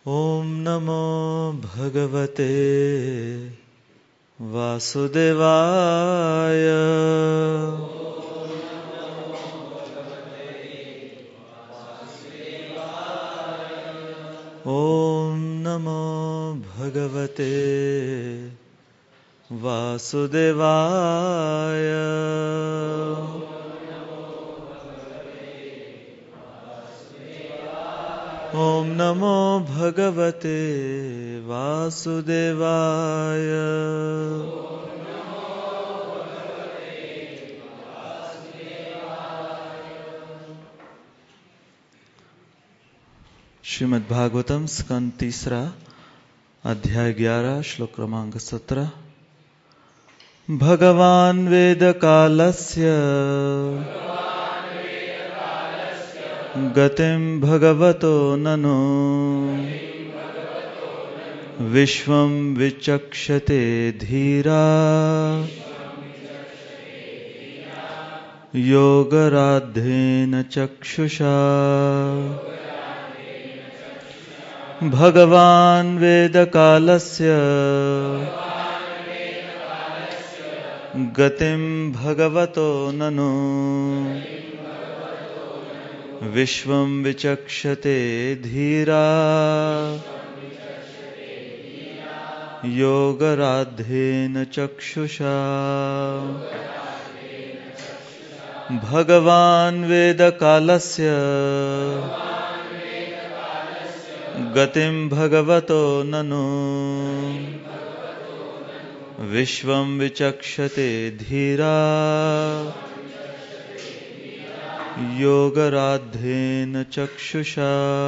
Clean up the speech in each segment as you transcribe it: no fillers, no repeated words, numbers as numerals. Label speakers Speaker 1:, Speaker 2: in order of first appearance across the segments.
Speaker 1: ॐ नमो भगवते वासुदेवाय। ॐ नमो भगवते वासुदेवाय। ॐ नमो भगवते वासुदेवाय। श्रीमद् भागवतम स्कंद 3 अध्याय 11 श्लोक क्रमांक 17। भगवान् वेद कालस्य गतिं भगवतो ननु विश्वं विचक्षते धीरा योगराध्येन चक्षुषा। भगवान् वेद कालस्य गतिं भगवतो ननु विश्वं विचक्षते धीरा योगराध्येन चक्षुषा। भगवान् वेद कालस्य गतिं भगवतो ननु विश्वं विचक्षते धीरा योगराध्येन चक्षुषा।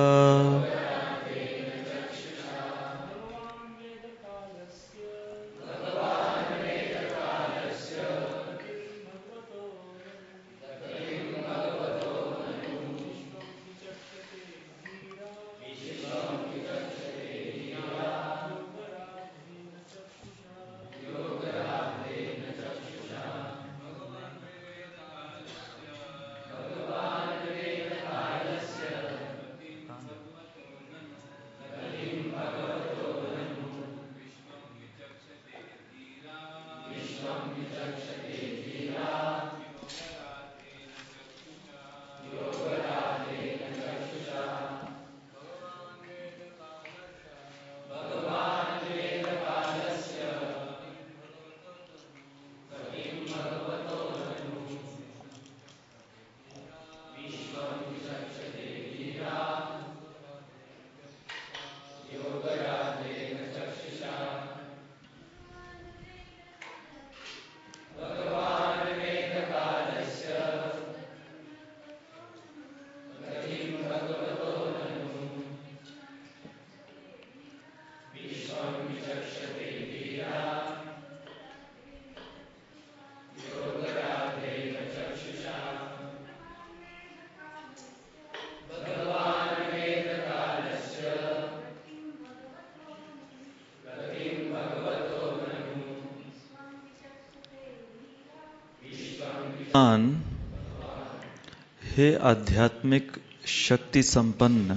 Speaker 1: हे आध्यात्मिक शक्ति संपन्न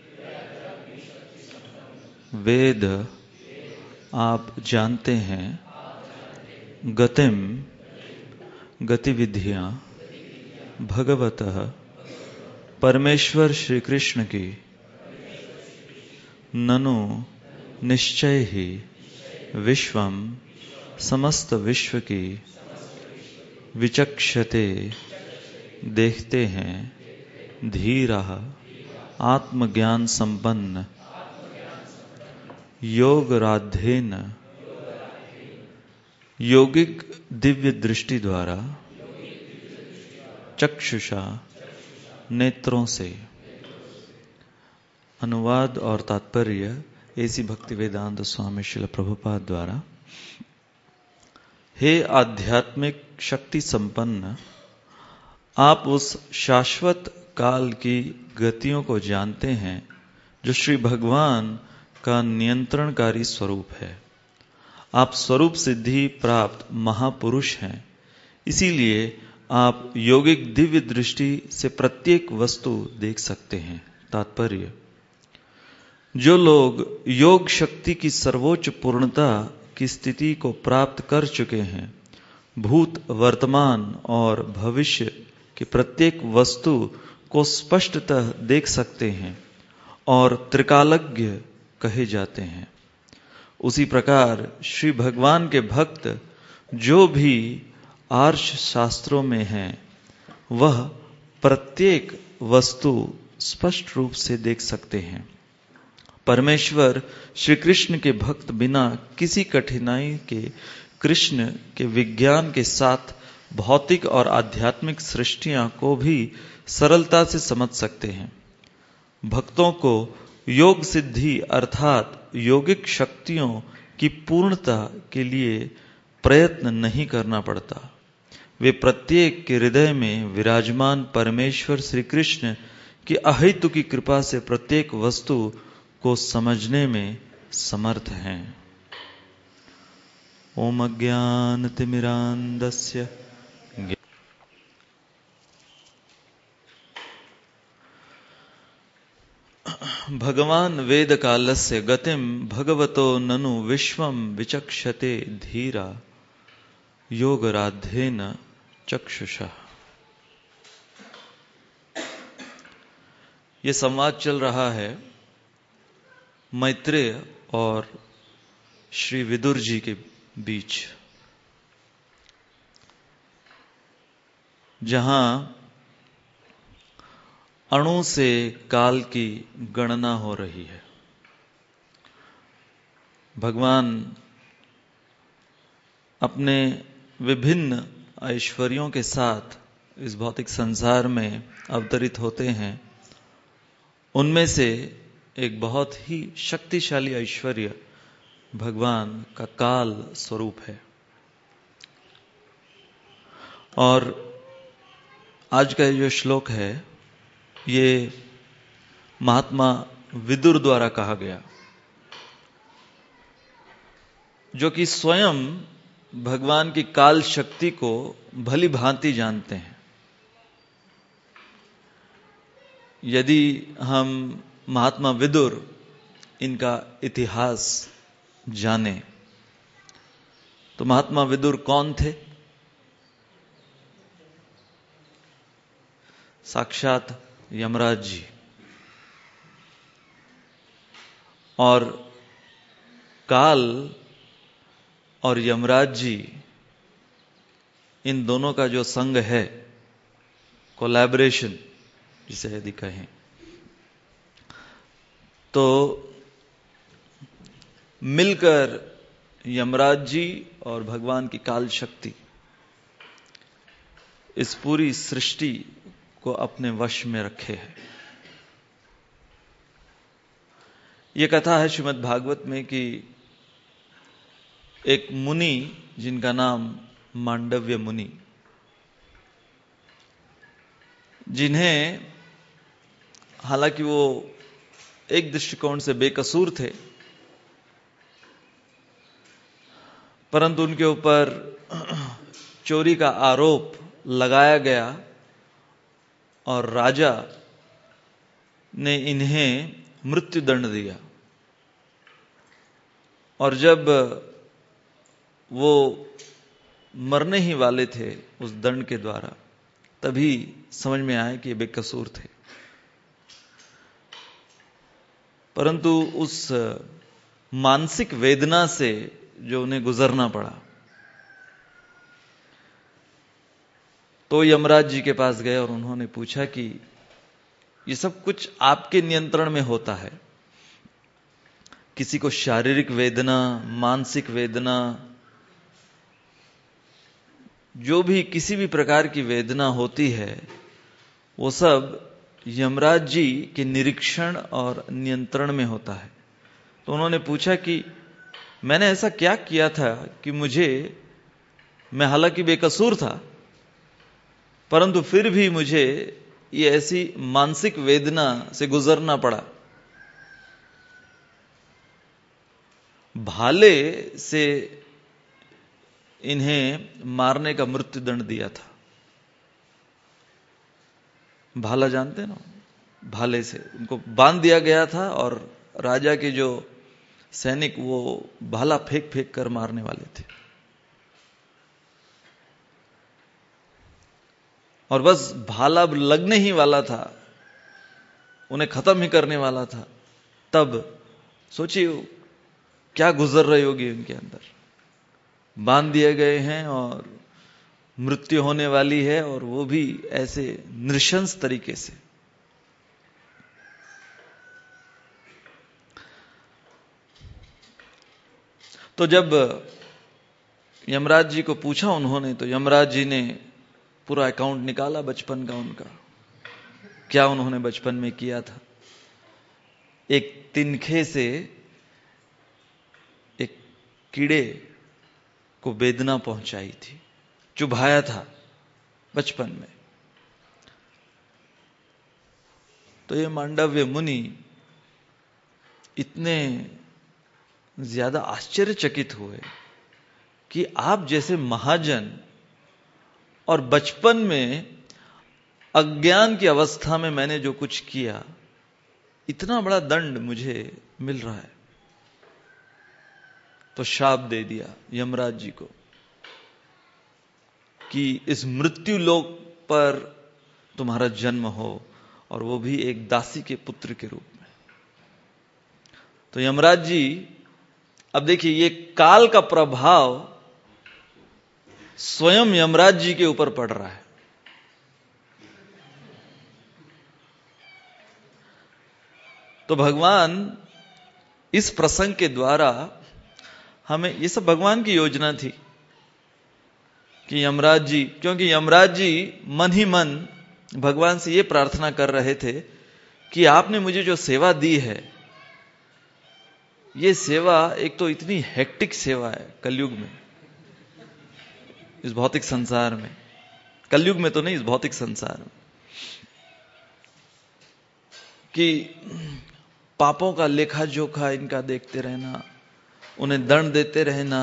Speaker 1: वेद आप जानते हैं, गतिम गतिविधियां भगवतः परमेश्वर श्री कृष्ण की ननु निश्चय ही विश्वम समस्त विश्व की विचक्षते देखते हैं धीरा आत्मज्ञान संपन्न योगराध्येन योगिक दिव्य दृष्टि द्वारा चक्षुषा नेत्रों से। अनुवाद और तात्पर्य एसी भक्तिवेदांत स्वामी श्रील प्रभुपाद द्वारा। हे आध्यात्मिक शक्ति संपन्न, आप उस शाश्वत काल की गतियों को जानते हैं जो श्री भगवान का नियंत्रणकारी स्वरूप है। आप स्वरूप सिद्धि प्राप्त महापुरुष हैं, इसीलिए आप योगिक दिव्य दृष्टि से प्रत्येक वस्तु देख सकते हैं। तात्पर्य, जो लोग योग शक्ति की सर्वोच्च पूर्णता की स्थिति को प्राप्त कर चुके हैं, भूत, वर्तमान और भविष्य की प्रत्येक वस्तु को स्पष्टतः देख सकते हैं और त्रिकालज्ञ कहे जाते हैं। उसी प्रकार श्री भगवान के भक्त जो भी आर्ष शास्त्रों में हैं, वह प्रत्येक वस्तु स्पष्ट रूप से देख सकते हैं। परमेश्वर श्री कृष्ण के भक्त बिना किसी कठिनाई के कृष्ण के विज्ञान के साथ भौतिक और आध्यात्मिक सृष्टियां को भी सरलता से समझ सकते हैं। भक्तों को योग सिद्धि अर्थात योगिक शक्तियों की पूर्णता के लिए प्रयत्न नहीं करना पड़ता। वे प्रत्येक के हृदय में विराजमान परमेश्वर श्री कृष्ण की अहेतु की कृपा से प्रत्येक वस्तु को समझने में समर्थ हैं। ओम अज्ञानतिमिरान्धस्य भगवान वेद कालस्य गतिम भगवतो ननु विश्वम विचक्षते धीरा योगराध्येन चक्षुषा। ये संवाद चल रहा है मैत्रेय और श्री विदुर जी के बीच, जहां अणु से काल की गणना हो रही है। भगवान अपने विभिन्न ऐश्वर्यों के साथ इस भौतिक संसार में अवतरित होते हैं। उनमें से एक बहुत ही शक्तिशाली ऐश्वर्य भगवान का काल स्वरूप है। और आज का जो श्लोक है, ये महात्मा विदुर द्वारा कहा गया, जो कि स्वयं भगवान की काल शक्ति को भली भांति जानते हैं। यदि हम महात्मा विदुर इनका इतिहास जाने तो महात्मा विदुर कौन थे? साक्षात यमराज जी। और काल और यमराज जी, इन दोनों का जो संग है, कोलैबोरेशन जिसे यदि कहें, तो मिलकर यमराज जी और भगवान की काल शक्ति इस पूरी सृष्टि को अपने वश में रखे है। यह कथा है श्रीमद् भागवत में कि एक मुनि जिनका नाम मांडव्य मुनि, जिन्हें हालांकि वो एक दृष्टिकोण से बेकसूर थे, परंतु उनके ऊपर चोरी का आरोप लगाया गया और राजा ने इन्हें मृत्यु दंड दिया। और जब वो मरने ही वाले थे उस दंड के द्वारा, तभी समझ में आया कि ये बेकसूर थे। परंतु उस मानसिक वेदना से जो उन्हें गुजरना पड़ा, तो यमराज जी के पास गए और उन्होंने पूछा कि ये सब कुछ आपके नियंत्रण में होता है। किसी को शारीरिक वेदना, मानसिक वेदना, जो भी किसी भी प्रकार की वेदना होती है, वो सब यमराज जी के निरीक्षण और नियंत्रण में होता है। तो उन्होंने पूछा कि मैंने ऐसा क्या किया था कि मैं हालांकि बेकसूर था, परंतु फिर भी मुझे ये ऐसी मानसिक वेदना से गुजरना पड़ा। भाले से इन्हें मारने का मृत्यु दंड दिया था। भाला जानते हैं ना, भाले से उनको बांध दिया गया था और राजा के जो सैनिक वो भाला फेंक फेंक कर मारने वाले थे, और बस भाला लगने ही वाला था, उन्हें खत्म ही करने वाला था, तब सोचिए क्या गुजर रही होगी उनके अंदर। बांध दिए गए हैं और मृत्यु होने वाली है, और वो भी ऐसे नृशंस तरीके से। तो जब यमराज जी को पूछा उन्होंने, तो यमराज जी ने पूरा अकाउंट निकाला बचपन का उनका, क्या उन्होंने बचपन में किया था। एक तिनखे से एक कीड़े को वेदना पहुंचाई थी, चुभाया था बचपन में। तो ये मांडव्य मुनि इतने ज्यादा आश्चर्यचकित हुए कि आप जैसे महाजन, और बचपन में अज्ञान की अवस्था में मैंने जो कुछ किया, इतना बड़ा दंड मुझे मिल रहा है। तो शाप दे दिया यमराज जी को कि इस मृत्यु लोक पर तुम्हारा जन्म हो, और वो भी एक दासी के पुत्र के रूप में। तो यमराज जी, अब देखिए ये काल का प्रभाव स्वयं यमराज जी के ऊपर पड़ रहा है। तो भगवान इस प्रसंग के द्वारा हमें, ये सब भगवान की योजना थी कि यमराज जी, क्योंकि यमराज जी मन ही मन भगवान से ये प्रार्थना कर रहे थे कि आपने मुझे जो सेवा दी है, ये सेवा एक तो इतनी हेक्टिक सेवा है कलयुग में, इस भौतिक संसार में, कलयुग में तो नहीं, इस भौतिक संसार में, कि पापों का लेखा जोखा इनका देखते रहना, उन्हें दंड देते रहना।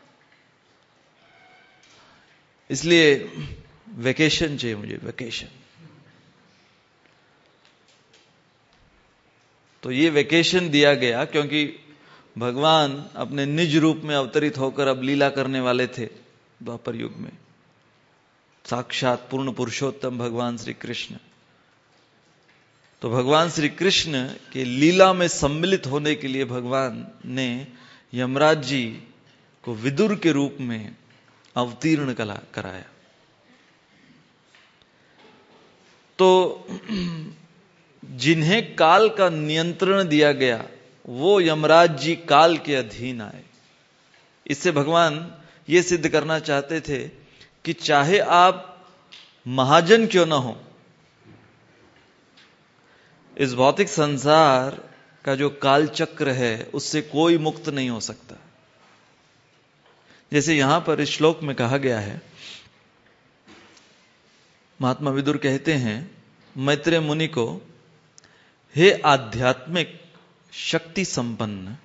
Speaker 1: इसलिए वेकेशन चाहिए मुझे, वेकेशन। तो ये वेकेशन दिया गया क्योंकि भगवान अपने निज रूप में अवतरित होकर अब लीला करने वाले थे द्वापर युग में, साक्षात पूर्ण पुरुषोत्तम भगवान श्री कृष्ण। तो भगवान श्री कृष्ण के लीला में सम्मिलित होने के लिए भगवान ने यमराज जी को विदुर के रूप में अवतीर्ण कराया। तो जिन्हें काल का नियंत्रण दिया गया, वो यमराज जी काल के अधीन आए। इससे भगवान ये सिद्ध करना चाहते थे कि चाहे आप महाजन क्यों ना हो, इस भौतिक संसार का जो काल चक्र है उससे कोई मुक्त नहीं हो सकता। जैसे यहां पर इस श्लोक में कहा गया है, महात्मा विदुर कहते हैं मैत्रेय मुनि को, हे आध्यात्मिक शक्ति संपन्न,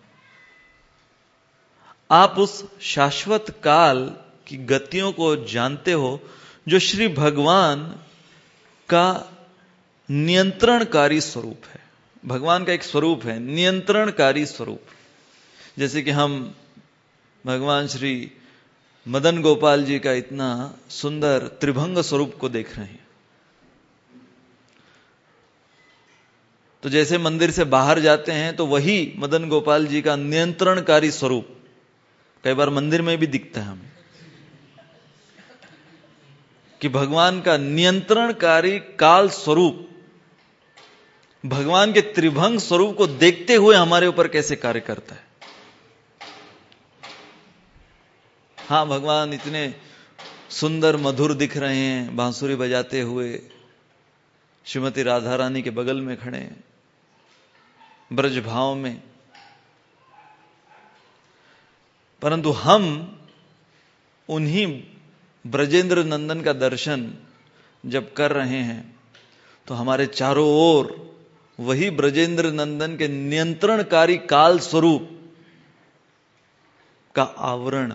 Speaker 1: आप उस शाश्वत काल की गतियों को जानते हो जो श्री भगवान का नियंत्रणकारी स्वरूप है। भगवान का एक स्वरूप है नियंत्रणकारी स्वरूप। जैसे कि हम भगवान श्री मदन गोपाल जी का इतना सुंदर त्रिभंग स्वरूप को देख रहे हैं। तो जैसे मंदिर से बाहर जाते हैं तो वही मदन गोपाल जी का नियंत्रणकारी स्वरूप कई बार मंदिर में भी दिखता है हमें, कि भगवान का नियंत्रणकारी काल स्वरूप भगवान के त्रिभंग स्वरूप को देखते हुए हमारे ऊपर कैसे कार्य करता है। हाँ, भगवान इतने सुंदर मधुर दिख रहे हैं बांसुरी बजाते हुए, श्रीमती राधा रानी के बगल में खड़े हैं ब्रज भाव में, परंतु हम उन्हीं ब्रजेंद्र नंदन का दर्शन जब कर रहे हैं तो हमारे चारों ओर वही ब्रजेंद्र नंदन के नियंत्रणकारी काल स्वरूप का आवरण।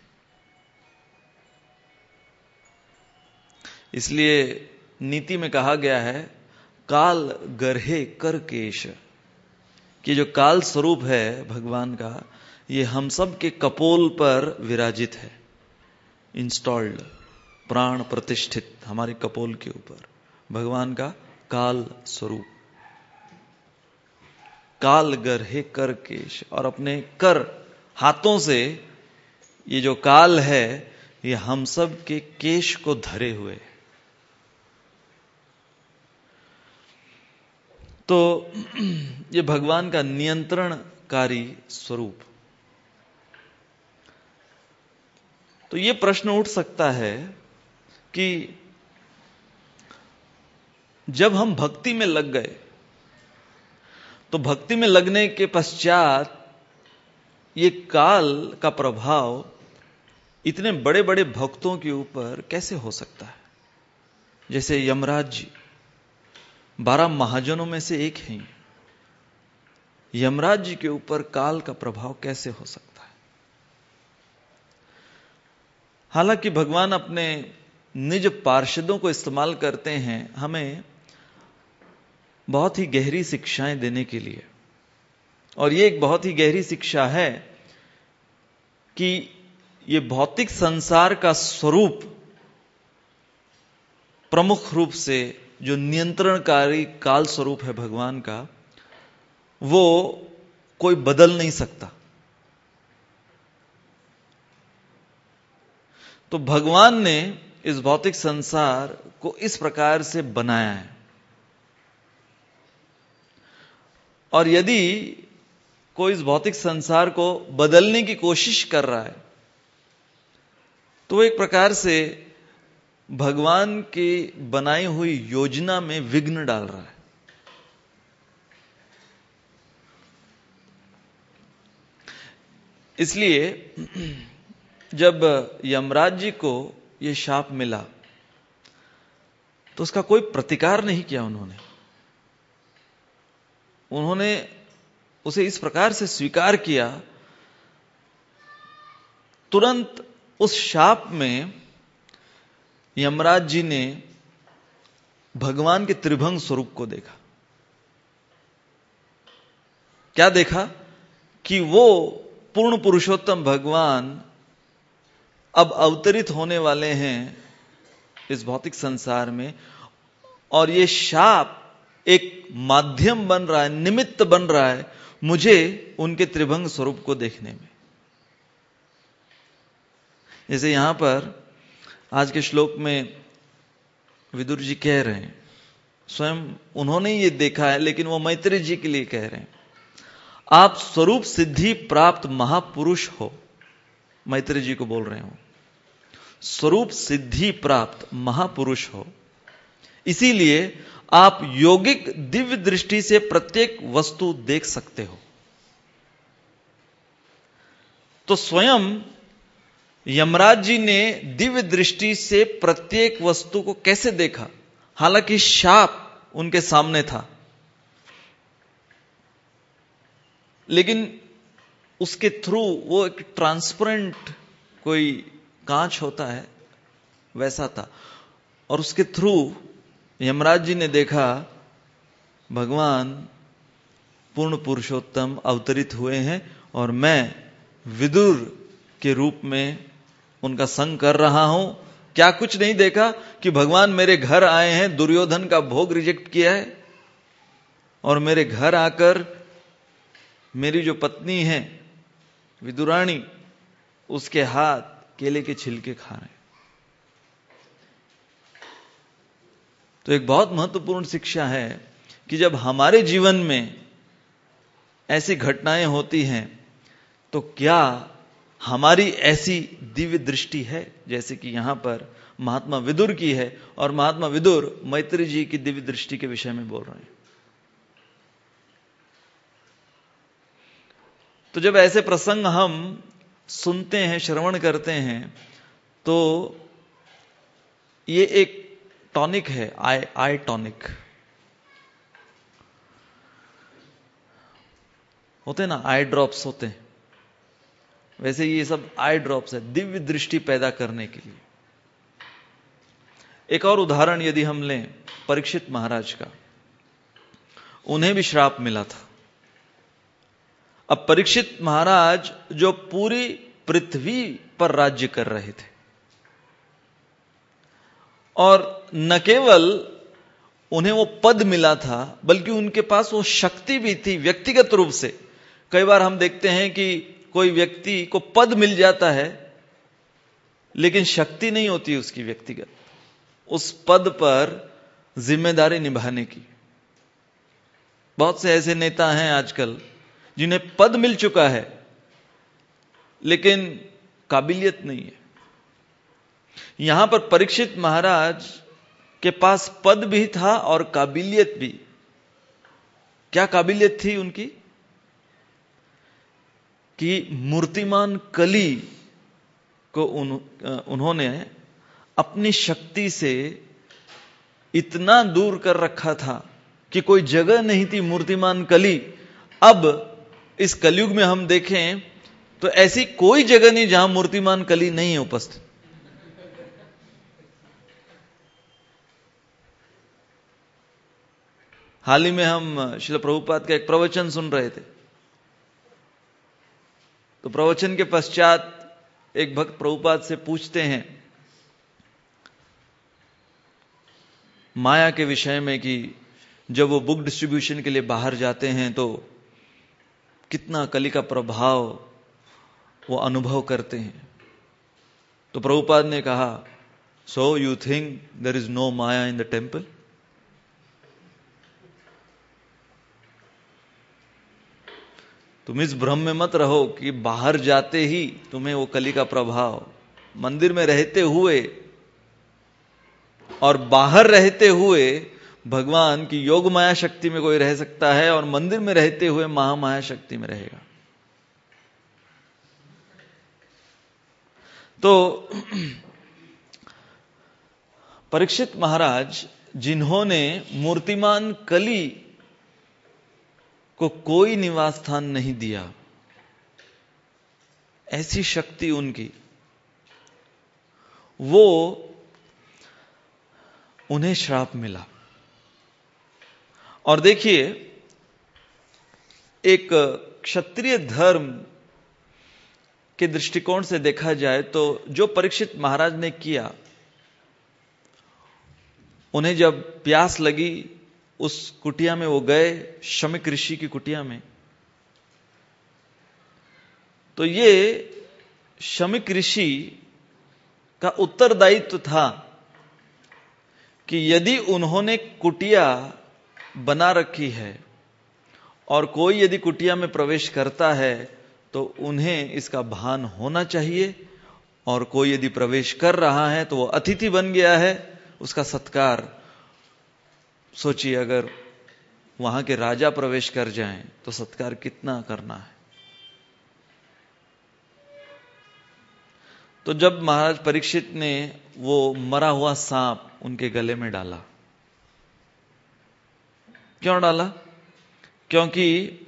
Speaker 1: इसलिए नीति में कहा गया है, काल गर्हे कर केश, कि जो काल स्वरूप है भगवान का, ये हम सब के कपोल पर विराजित है, इंस्टॉल्ड, प्राण प्रतिष्ठित हमारे कपोल के ऊपर भगवान का काल स्वरूप। काल गर्हे कर केश, और अपने कर हाथों से ये जो काल है ये हम सब के केश को धरे हुए। तो ये भगवान का नियंत्रणकारी स्वरूप। तो ये प्रश्न उठ सकता है कि जब हम भक्ति में लग गए तो भक्ति में लगने के पश्चात ये काल का प्रभाव इतने बड़े बड़े भक्तों के ऊपर कैसे हो सकता है? जैसे यमराज जी 12 महाजनों में से एक हैं, यमराज जी के ऊपर काल का प्रभाव कैसे हो सकता है? हालांकि भगवान अपने निज पार्षदों को इस्तेमाल करते हैं हमें बहुत ही गहरी शिक्षाएं देने के लिए, और ये एक बहुत ही गहरी शिक्षा है कि ये भौतिक संसार का स्वरूप प्रमुख रूप से जो नियंत्रणकारी काल स्वरूप है भगवान का, वो कोई बदल नहीं सकता। तो भगवान ने इस भौतिक संसार को इस प्रकार से बनाया है, और यदि कोई इस भौतिक संसार को बदलने की कोशिश कर रहा है तो वो एक प्रकार से भगवान की बनाई हुई योजना में विघ्न डाल रहा है। इसलिए जब यमराज जी को यह शाप मिला तो उसका कोई प्रतिकार नहीं किया उन्होंने उसे इस प्रकार से स्वीकार किया। तुरंत उस शाप में यमराज जी ने भगवान के त्रिभंग स्वरूप को देखा। क्या देखा? कि वो पूर्ण पुरुषोत्तम भगवान अब अवतरित होने वाले हैं इस भौतिक संसार में, और ये शाप एक माध्यम बन रहा है, निमित्त बन रहा है मुझे उनके त्रिभंग स्वरूप को देखने में। जैसे यहां पर आज के श्लोक में विदुर जी कह रहे हैं, स्वयं उन्होंने ये देखा है लेकिन वो मैत्रेय जी के लिए कह रहे हैं, आप स्वरूप सिद्धि प्राप्त महापुरुष हो। मैत्रेय जी को बोल रहे हो, स्वरूप सिद्धि प्राप्त महापुरुष हो, इसीलिए आप योगिक दिव्य दृष्टि से प्रत्येक वस्तु देख सकते हो। तो स्वयं यमराज जी ने दिव्य दृष्टि से प्रत्येक वस्तु को कैसे देखा? हालांकि शाप उनके सामने था, लेकिन उसके थ्रू वो एक ट्रांसपेरेंट कोई कांच होता है वैसा था, और उसके थ्रू यमराज जी ने देखा भगवान पूर्ण पुरुषोत्तम अवतरित हुए हैं और मैं विदुर के रूप में उनका संग कर रहा हूं। क्या कुछ नहीं देखा कि भगवान मेरे घर आए हैं, दुर्योधन का भोग रिजेक्ट किया है, और मेरे घर आकर मेरी जो पत्नी है विदुरानी, उसके हाथ केले के छिलके खा रहे हैं। तो एक बहुत महत्वपूर्ण शिक्षा है कि जब हमारे जीवन में ऐसी घटनाएं होती हैं तो क्या हमारी ऐसी दिव्य दृष्टि है जैसे कि यहां पर महात्मा विदुर की है, और महात्मा विदुर मैत्रेय जी की दिव्य दृष्टि के विषय में बोल रहे हैं। तो जब ऐसे प्रसंग हम सुनते हैं, श्रवण करते हैं, तो ये एक टॉनिक है, आई टॉनिक होते ना, आई ड्रॉप्स होते हैं, वैसे ये सब आई ड्रॉप्स है दिव्य दृष्टि पैदा करने के लिए। एक और उदाहरण यदि हम लें परीक्षित महाराज का, उन्हें भी श्राप मिला था। अब परीक्षित महाराज जो पूरी पृथ्वी पर राज्य कर रहे थे, और न केवल उन्हें वो पद मिला था बल्कि उनके पास वो शक्ति भी थी व्यक्तिगत रूप से। कई बार हम देखते हैं कि कोई व्यक्ति को पद मिल जाता है लेकिन शक्ति नहीं होती उसकी व्यक्तिगत, उस पद पर जिम्मेदारी निभाने की। बहुत से ऐसे नेता हैं आजकल जिन्हें पद मिल चुका है लेकिन काबिलियत नहीं है। यहां पर परीक्षित महाराज के पास पद भी था और काबिलियत भी। क्या काबिलियत थी उनकी? कि मूर्तिमान कली को उन्होंने अपनी शक्ति से इतना दूर कर रखा था कि कोई जगह नहीं थी मूर्तिमान कली। अब इस कलयुग में हम देखें तो ऐसी कोई जगह नहीं जहां मूर्तिमान कली नहीं है उपस्थित। हाल ही में हम श्रील प्रभुपाद का एक प्रवचन सुन रहे थे, तो प्रवचन के पश्चात एक भक्त प्रभुपाद से पूछते हैं माया के विषय में कि जब वो बुक डिस्ट्रीब्यूशन के लिए बाहर जाते हैं तो कितना कली का प्रभाव वो अनुभव करते हैं। तो प्रभुपाद ने कहा, so you think there is no maya in the temple? तुम इस भ्रम में मत रहो कि बाहर जाते ही तुम्हें वो कली का प्रभाव, मंदिर में रहते हुए और बाहर रहते हुए भगवान की योग माया शक्ति में कोई रह सकता है और मंदिर में रहते हुए महामाया शक्ति में रहेगा। तो परीक्षित महाराज जिन्होंने मूर्तिमान कली को कोई निवास स्थान नहीं दिया, ऐसी शक्ति उनकी, वो उन्हें श्राप मिला। और देखिए, एक क्षत्रिय धर्म के दृष्टिकोण से देखा जाए तो जो परीक्षित महाराज ने किया, उन्हें जब प्यास लगी उस कुटिया में वो गए, शमिक ऋषि की कुटिया में, तो ये शमिक ऋषि का उत्तरदायित्व था कि यदि उन्होंने कुटिया बना रखी है और कोई यदि कुटिया में प्रवेश करता है तो उन्हें इसका भान होना चाहिए, और कोई यदि प्रवेश कर रहा है तो वो अतिथि बन गया है, उसका सत्कार। सोचिए अगर वहां के राजा प्रवेश कर जाएं तो सत्कार कितना करना है। तो जब महाराज परीक्षित ने वो मरा हुआ सांप उनके गले में डाला, क्यों डाला? क्योंकि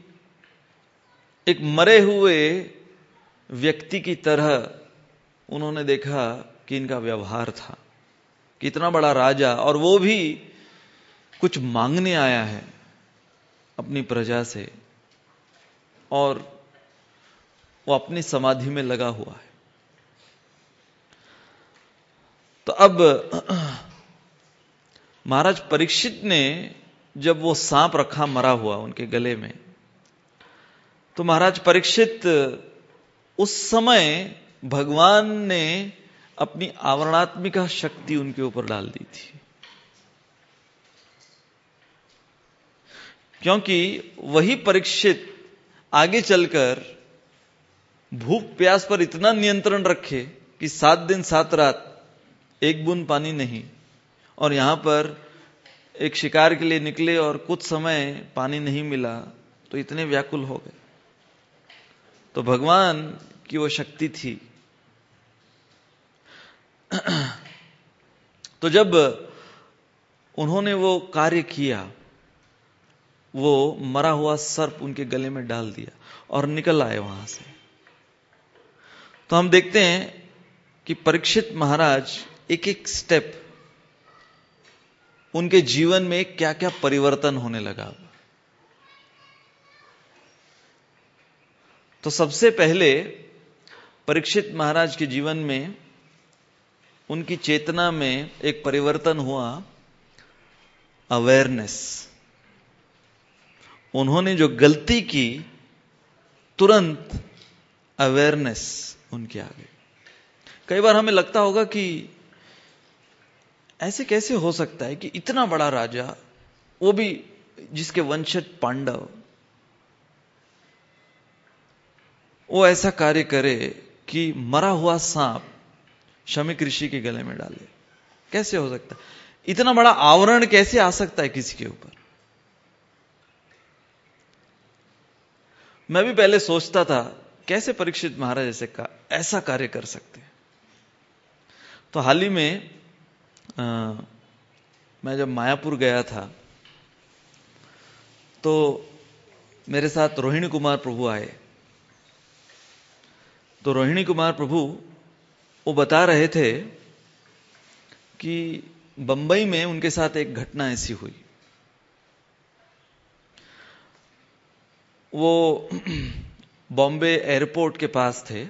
Speaker 1: एक मरे हुए व्यक्ति की तरह उन्होंने देखा कि इनका व्यवहार था, कितना बड़ा राजा, और वो भी कुछ मांगने आया है अपनी प्रजा से, और वो अपनी समाधि में लगा हुआ है। तो अब महाराज परीक्षित ने जब वो सांप रखा मरा हुआ उनके गले में, तो महाराज परीक्षित उस समय भगवान ने अपनी आवरणात्मिका शक्ति उनके ऊपर डाल दी थी, क्योंकि वही परीक्षित आगे चलकर भूख प्यास पर इतना नियंत्रण रखे कि 7 दिन 7 रात एक बूंद पानी नहीं, और यहां पर एक शिकार के लिए निकले और कुछ समय पानी नहीं मिला तो इतने व्याकुल हो गए। तो भगवान की वो शक्ति थी। तो जब उन्होंने वो कार्य किया, वो मरा हुआ सर्प उनके गले में डाल दिया और निकल आए वहां से। तो हम देखते हैं कि परीक्षित महाराज एक एक स्टेप उनके जीवन में क्या क्या परिवर्तन होने लगा। तो सबसे पहले परीक्षित महाराज के जीवन में उनकी चेतना में एक परिवर्तन हुआ, अवेयरनेस। उन्होंने जो गलती की तुरंत अवेयरनेस उनके आगे। कई बार हमें लगता होगा कि ऐसे कैसे हो सकता है कि इतना बड़ा राजा, वो भी जिसके वंशज पांडव, वो ऐसा कार्य करे कि मरा हुआ सांप शमीक ऋषि के गले में डाले। कैसे हो सकता है? इतना बड़ा आवरण कैसे आ सकता है किसी के ऊपर? मैं भी पहले सोचता था कैसे परीक्षित महाराज ऐसा कार्य कर सकते हैं। तो हाल ही में मैं जब मायापुर गया था तो मेरे साथ रोहिणी कुमार प्रभु आए। तो रोहिणी कुमार प्रभु वो बता रहे थे कि बंबई में उनके साथ एक घटना ऐसी हुई। वो बॉम्बे एयरपोर्ट के पास थे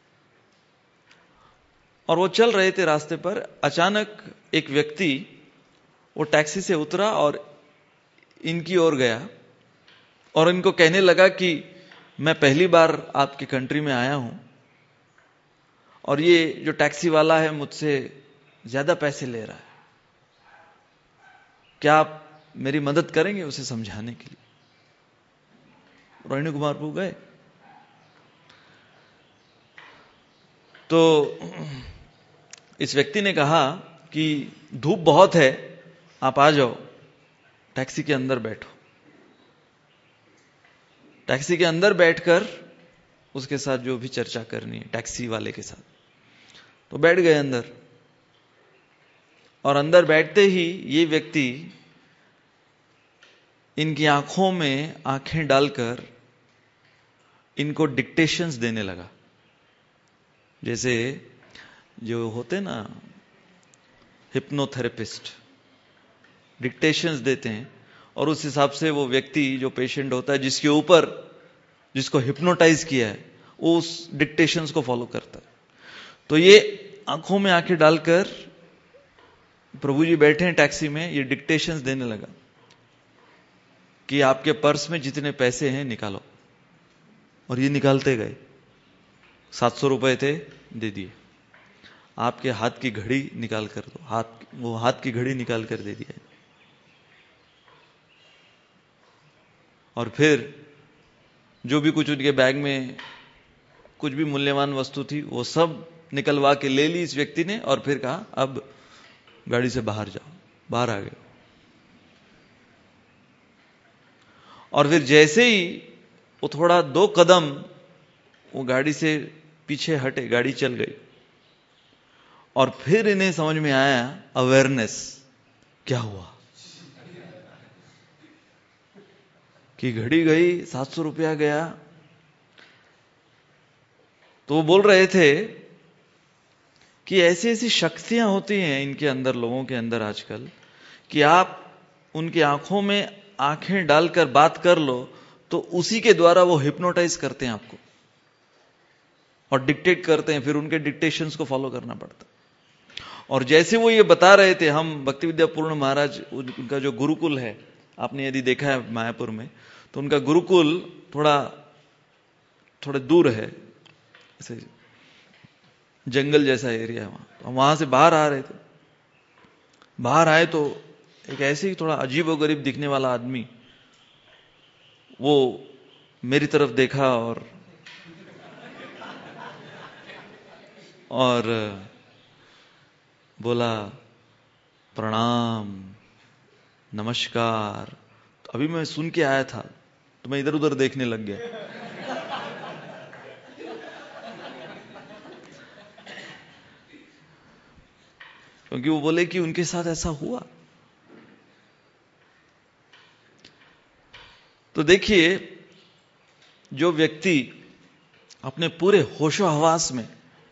Speaker 1: और वो चल रहे थे रास्ते पर। अचानक एक व्यक्ति वो टैक्सी से उतरा और इनकी ओर गया और इनको कहने लगा कि मैं पहली बार आपकी कंट्री में आया हूं और ये जो टैक्सी वाला है मुझसे ज्यादा पैसे ले रहा है, क्या आप मेरी मदद करेंगे उसे समझाने के लिए? रोहिणी कुमार प्रभु गए। तो इस व्यक्ति ने कहा कि धूप बहुत है, आप आ जाओ, टैक्सी के अंदर बैठो। टैक्सी के अंदर बैठकर उसके साथ जो भी चर्चा करनी है टैक्सी वाले के साथ, तो बैठ गए अंदर। और अंदर बैठते ही ये व्यक्ति इनकी आंखों में आंखें डालकर इनको डिक्टेशंस देने लगा। जैसे जो होते ना हिप्नोथेरेपिस्ट, डिक्टेशंस देते हैं और उस हिसाब से वो व्यक्ति जो पेशेंट होता है जिसके ऊपर जिसको हिप्नोटाइज किया है वो उस डिक्टेशंस को फॉलो करता है। तो ये आंखों में आंखें डालकर प्रभु जी बैठे हैं टैक्सी में, ये डिक्टेशंस देने लगा कि आपके पर्स में जितने पैसे हैं निकालो। और ये निकालते गए। 700 रुपए थे, दे दिए। आपके हाथ की घड़ी निकाल कर दो, वो हाथ की घड़ी निकाल कर दे दिया। और फिर जो भी कुछ उनके बैग में कुछ भी मूल्यवान वस्तु थी वो सब निकलवा के ले ली इस व्यक्ति ने और फिर कहा अब गाड़ी से बाहर जाओ। बाहर आ गए। और फिर जैसे ही वो थोड़ा 2 कदम वो गाड़ी से पीछे हटे, गाड़ी चल गई। और फिर इन्हें समझ में आया अवेयरनेस क्या हुआ कि घड़ी गई, 700 रुपया गया। तो वो बोल रहे थे कि ऐसी ऐसी शक्तियां होती हैं इनके अंदर, लोगों के अंदर आजकल, कि आप उनकी आंखों में आंखें डालकर बात कर लो तो उसी के द्वारा वो हिप्नोटाइज करते हैं आपको और डिक्टेट करते हैं। फिर उनके डिक्टेशंस को फॉलो करना पड़ता। और जैसे वो ये बता रहे थे, हम भक्ति विद्या पूर्ण महाराज, उनका जो गुरुकुल है, आपने यदि देखा है मायापुर में, तो उनका गुरुकुल थोड़ा दूर है, ऐसे जंगल जैसा एरिया वहां। तो हम वहां से बाहर आ रहे थे। बाहर आए तो एक ऐसे ही थोड़ा अजीब और गरीब दिखने वाला आदमी वो मेरी तरफ देखा और बोला प्रणाम, नमस्कार। तो अभी मैं सुन के आया था तो मैं इधर उधर देखने लग गया। क्योंकि वो बोले कि उनके साथ ऐसा हुआ। तो देखिए, जो व्यक्ति अपने पूरे होशो हवास में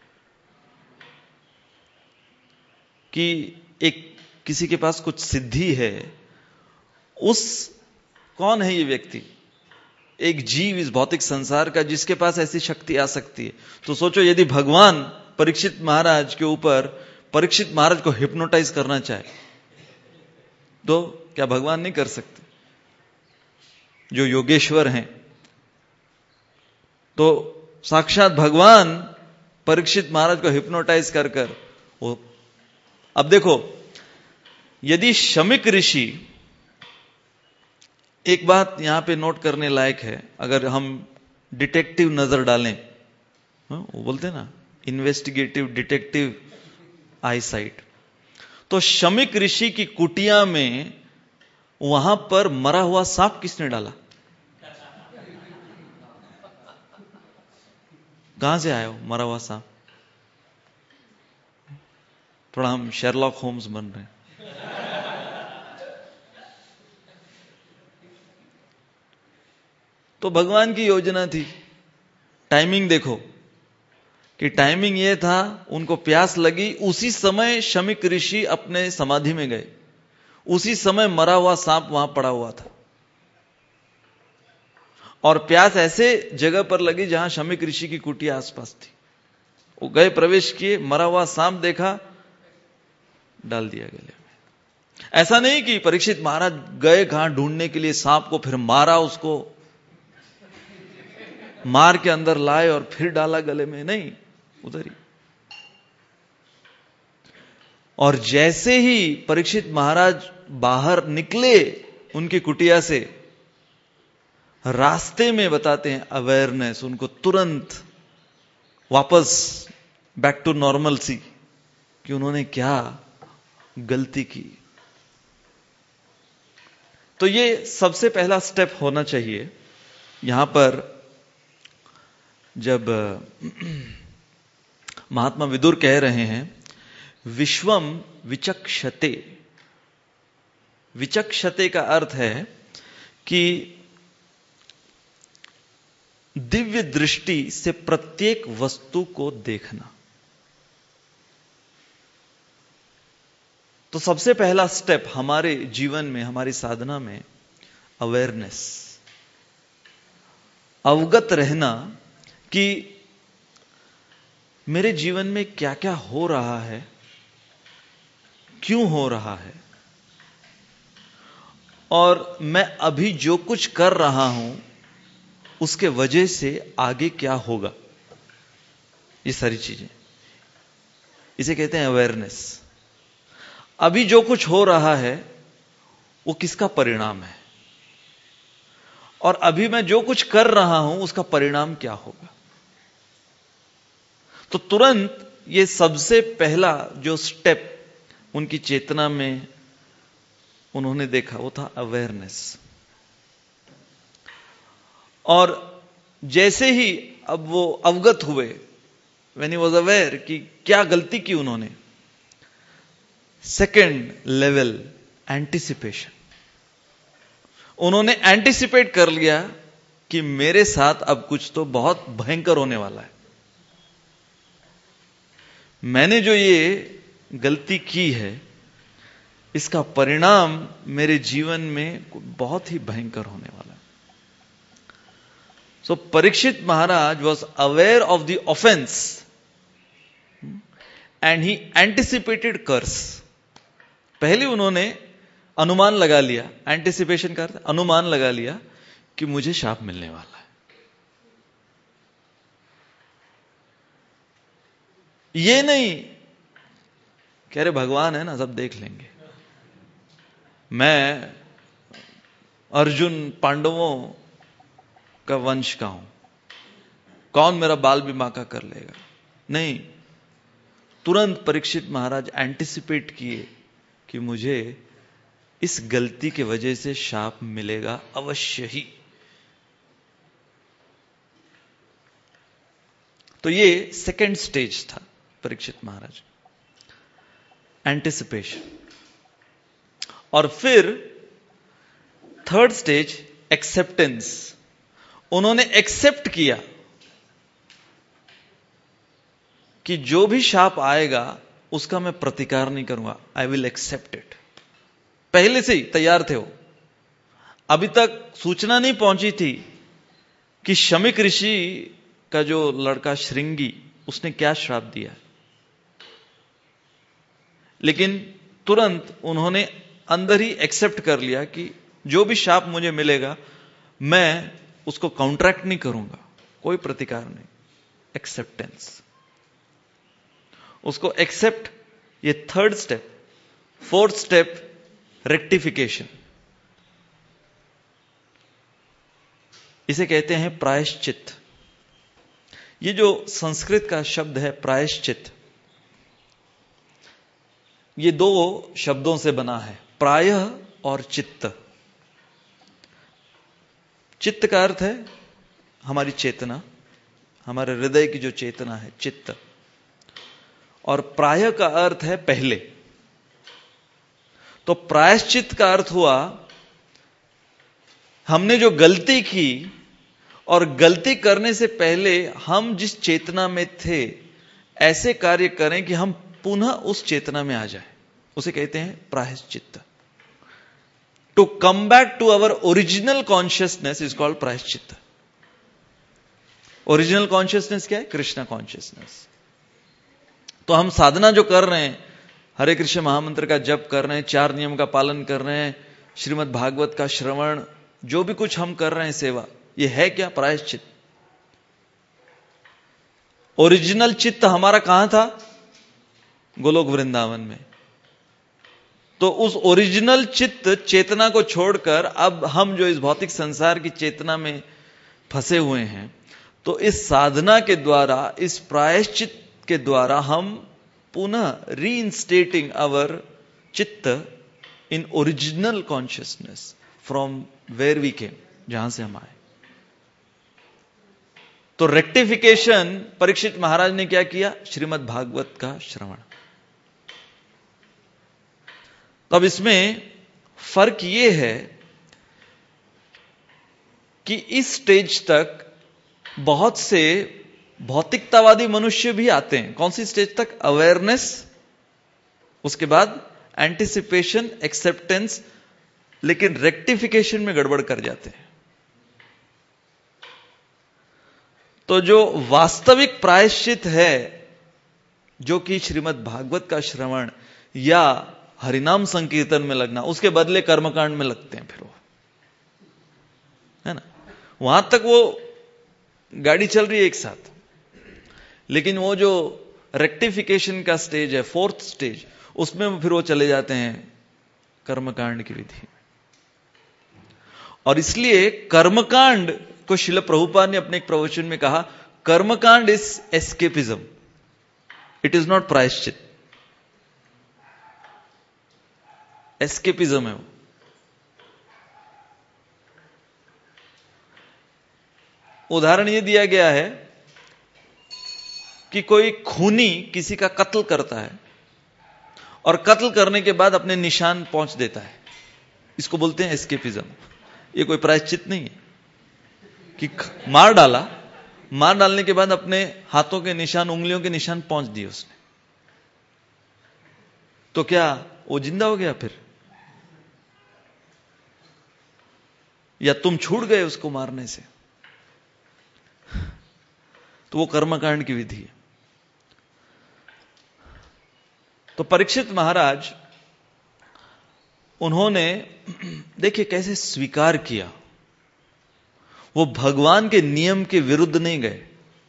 Speaker 1: कि एक किसी के पास कुछ सिद्धि है, कौन है ये व्यक्ति? एक जीव इस भौतिक संसार का जिसके पास ऐसी शक्ति आ सकती है। तो सोचो यदि भगवान परीक्षित महाराज के ऊपर परीक्षित महाराज को हिप्नोटाइज करना चाहे तो क्या भगवान नहीं कर सकते? जो योगेश्वर हैं, तो साक्षात भगवान परीक्षित महाराज को हिप्नोटाइज कर कर वो। अब देखो, यदि शमीक ऋषि, एक बात यहां पे नोट करने लायक है, अगर हम डिटेक्टिव नजर डालें, वो बोलते हैं ना इन्वेस्टिगेटिव डिटेक्टिव आई साइट, तो शमीक ऋषि की कुटिया में वहां पर मरा हुआ सांप किसने डाला? कहां से आया हो मरा हुआ सांप? थोड़ा हम शेरलॉक होम्स बन रहे हैं। तो भगवान की योजना थी। टाइमिंग देखो कि टाइमिंग ये था, उनको प्यास लगी, उसी समय शमीक ऋषि अपने समाधि में गए, उसी समय मरा हुआ सांप वहां पड़ा हुआ था। और प्यास ऐसे जगह पर लगी जहां शमीक ऋषि की कुटिया आसपास थी। वो गए, प्रवेश किए, मरा हुआ सांप देखा, डाल दिया गले में। ऐसा नहीं कि परीक्षित महाराज गए कहां ढूंढने के लिए सांप को, फिर मारा उसको, मार के अंदर लाए और फिर डाला गले में, नहीं, उधर ही। और जैसे ही परीक्षित महाराज बाहर निकले उनकी कुटिया से, रास्ते में बताते हैं अवेयरनेस, उनको तुरंत वापस बैक टू नॉर्मलसी कि उन्होंने क्या गलती की। तो ये सबसे पहला स्टेप होना चाहिए। यहां पर जब महात्मा विदुर कह रहे हैं विश्वम विचक्षते, विचक्षते का अर्थ है कि दिव्य दृष्टि से प्रत्येक वस्तु को देखना। तो सबसे पहला स्टेप हमारे जीवन में, हमारी साधना में अवेयरनेस, अवगत रहना कि मेरे जीवन में क्या क्या हो रहा है, क्यों हो रहा है, और मैं अभी जो कुछ कर रहा हूं उसके वजह से आगे क्या होगा। ये सारी चीजें, इसे कहते हैं अवेयरनेस। अभी जो कुछ हो रहा है वो किसका परिणाम है, और अभी मैं जो कुछ कर रहा हूं उसका परिणाम क्या होगा। तो तुरंत ये सबसे पहला जो स्टेप उनकी चेतना में उन्होंने देखा वो था अवेयरनेस। और जैसे ही अब वो अवगत हुए, व्हेन ही वाज अवेयर कि क्या गलती की उन्होंने, सेकेंड लेवल एंटिसिपेशन, उन्होंने एंटिसिपेट कर लिया कि मेरे साथ अब कुछ तो बहुत भयंकर होने वाला है। मैंने जो ये गलती की है इसका परिणाम मेरे जीवन में बहुत ही भयंकर होने वाला है। So Parikshit Maharaj was aware of the offence and he anticipated curse. पहले उन्होंने अनुमान लगा लिया, एंटिसिपेशन का अनुमान लगा लिया कि मुझे शाप मिलने वाला है। ये नहीं कह रहे भगवान है ना, सब देख लेंगे, मैं अर्जुन पांडवों का वंश का हूं, कौन मेरा बाल भी बांका कर लेगा। नहीं, तुरंत परीक्षित महाराज एंटिसिपेट किए कि मुझे इस गलती के वजह से शाप मिलेगा अवश्य ही। तो ये सेकेंड स्टेज था परीक्षित महाराज, एंटिसिपेशन। और फिर थर्ड स्टेज एक्सेप्टेंस। उन्होंने एक्सेप्ट किया कि जो भी शाप आएगा उसका मैं प्रतिकार नहीं करूंगा, आई विल एक्सेप्ट इट। पहले से ही तैयार थे वो, अभी तक सूचना नहीं पहुंची थी कि शमीक ऋषि का जो लड़का श्रृंगी, उसने क्या श्राप दिया, लेकिन तुरंत उन्होंने अंदर ही एक्सेप्ट कर लिया कि जो भी शाप मुझे मिलेगा मैं उसको काउंट्रैक्ट नहीं करूंगा, कोई प्रतिकार नहीं, एक्सेप्टेंस, उसको एक्सेप्ट। ये third step. Fourth step rectification, इसे कहते हैं प्रायश्चित। ये जो संस्कृत का शब्द है प्रायश्चित, ये दो शब्दों से बना है, प्रायः और चित्त। चित्त का अर्थ है हमारी चेतना, हमारे हृदय की जो चेतना है, चित्त। और प्रायः का अर्थ है पहले। तो प्रायश्चित का अर्थ हुआ हमने जो गलती की और गलती करने से पहले हम जिस चेतना में थे, ऐसे कार्य करें कि हम पुनः उस चेतना में आ जाए, उसे कहते हैं प्रायश्चित। To come back to our original consciousness is called प्रायश्चित। ओरिजिनल कॉन्शियसनेस क्या है? कृष्ण कॉन्शियसनेस। तो हम साधना जो कर रहे हैं, हरे कृष्ण महामंत्र का जप कर रहे हैं, 4 नियम का पालन कर रहे हैं, श्रीमद् भागवत का श्रवण, जो भी कुछ हम कर रहे हैं सेवा, ये है क्या? प्रायश्चित। ओरिजिनल चित्त हमारा कहां था? गोलोक वृंदावन में। तो उस ओरिजिनल चित्त चेतना को छोड़कर अब हम जो इस भौतिक संसार की चेतना में फंसे हुए हैं, तो इस साधना के द्वारा, इस प्रायश्चित के द्वारा हम पुनः रीइंस्टेटिंग आवर चित्त in original consciousness from where we came, जहां से हम आए। तो रेक्टिफिकेशन परीक्षित महाराज ने क्या किया? श्रीमद् भागवत का श्रवण। तो अब इसमें फर्क यह है कि इस स्टेज तक बहुत से भौतिकतावादी मनुष्य भी आते हैं। कौन सी स्टेज तक? अवेयरनेस, उसके बाद एंटिसिपेशन, एक्सेप्टेंस, लेकिन रेक्टिफिकेशन में गड़बड़ कर जाते हैं। तो जो वास्तविक प्रायश्चित है, जो कि श्रीमद् भागवत का श्रवण या हरिनाम संकीर्तन में लगना, उसके बदले कर्मकांड में लगते हैं। फिर वो है ना, वहां तक वो गाड़ी चल रही है एक साथ, लेकिन वो जो रेक्टिफिकेशन का स्टेज है, फोर्थ स्टेज, उसमें फिर वो चले जाते हैं कर्मकांड की विधि। और इसलिए कर्मकांड को श्रील प्रभुपाद ने अपने एक प्रवचन में कहा, कर्मकांड is escapism, it is not प्रायश्चित। एस्केपिज्म है वो। उदाहरण ये दिया गया है कि कोई खूनी किसी का कत्ल करता है और कत्ल करने के बाद अपने निशान पहुंच देता है, इसको बोलते हैं एस्केपिज्म। ये कोई प्रायश्चित नहीं है कि मार डाला, मार डालने के बाद अपने हाथों के निशान, उंगलियों के निशान पहुंच दिए उसने, तो क्या वो जिंदा हो गया फिर? या तुम छूट गए उसको मारने से? तो वो कर्मकांड की विधि है। तो परीक्षित महाराज, उन्होंने देखिए कैसे स्वीकार किया। वो भगवान के नियम के विरुद्ध नहीं गए।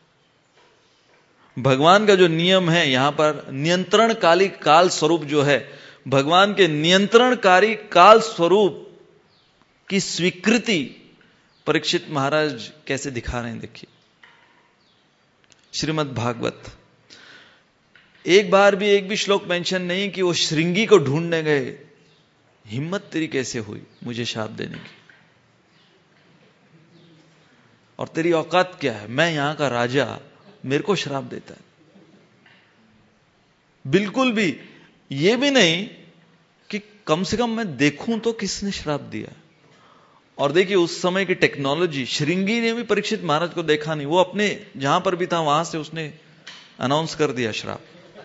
Speaker 1: भगवान का जो नियम है, यहां पर नियंत्रणकारी काल स्वरूप जो है, भगवान के नियंत्रणकारी काल स्वरूप की स्वीकृति परीक्षित महाराज कैसे दिखा रहे हैं, देखिए। श्रीमद् भागवत, एक बार भी एक भी श्लोक मेंशन नहीं कि वो श्रृंगी को ढूंढने गए, हिम्मत तेरी कैसे हुई मुझे शाप देने की, और तेरी औकात क्या है, मैं यहां का राजा, मेरे को श्राप देता है। बिल्कुल भी ये भी नहीं कि कम से कम मैं देखूं तो किसने श्राप दिया। और देखिए उस समय की टेक्नोलॉजी, श्रृंगी ने भी परीक्षित महाराज को देखा नहीं, वो अपने जहां पर भी था वहां से उसने अनाउंस कर दिया श्राप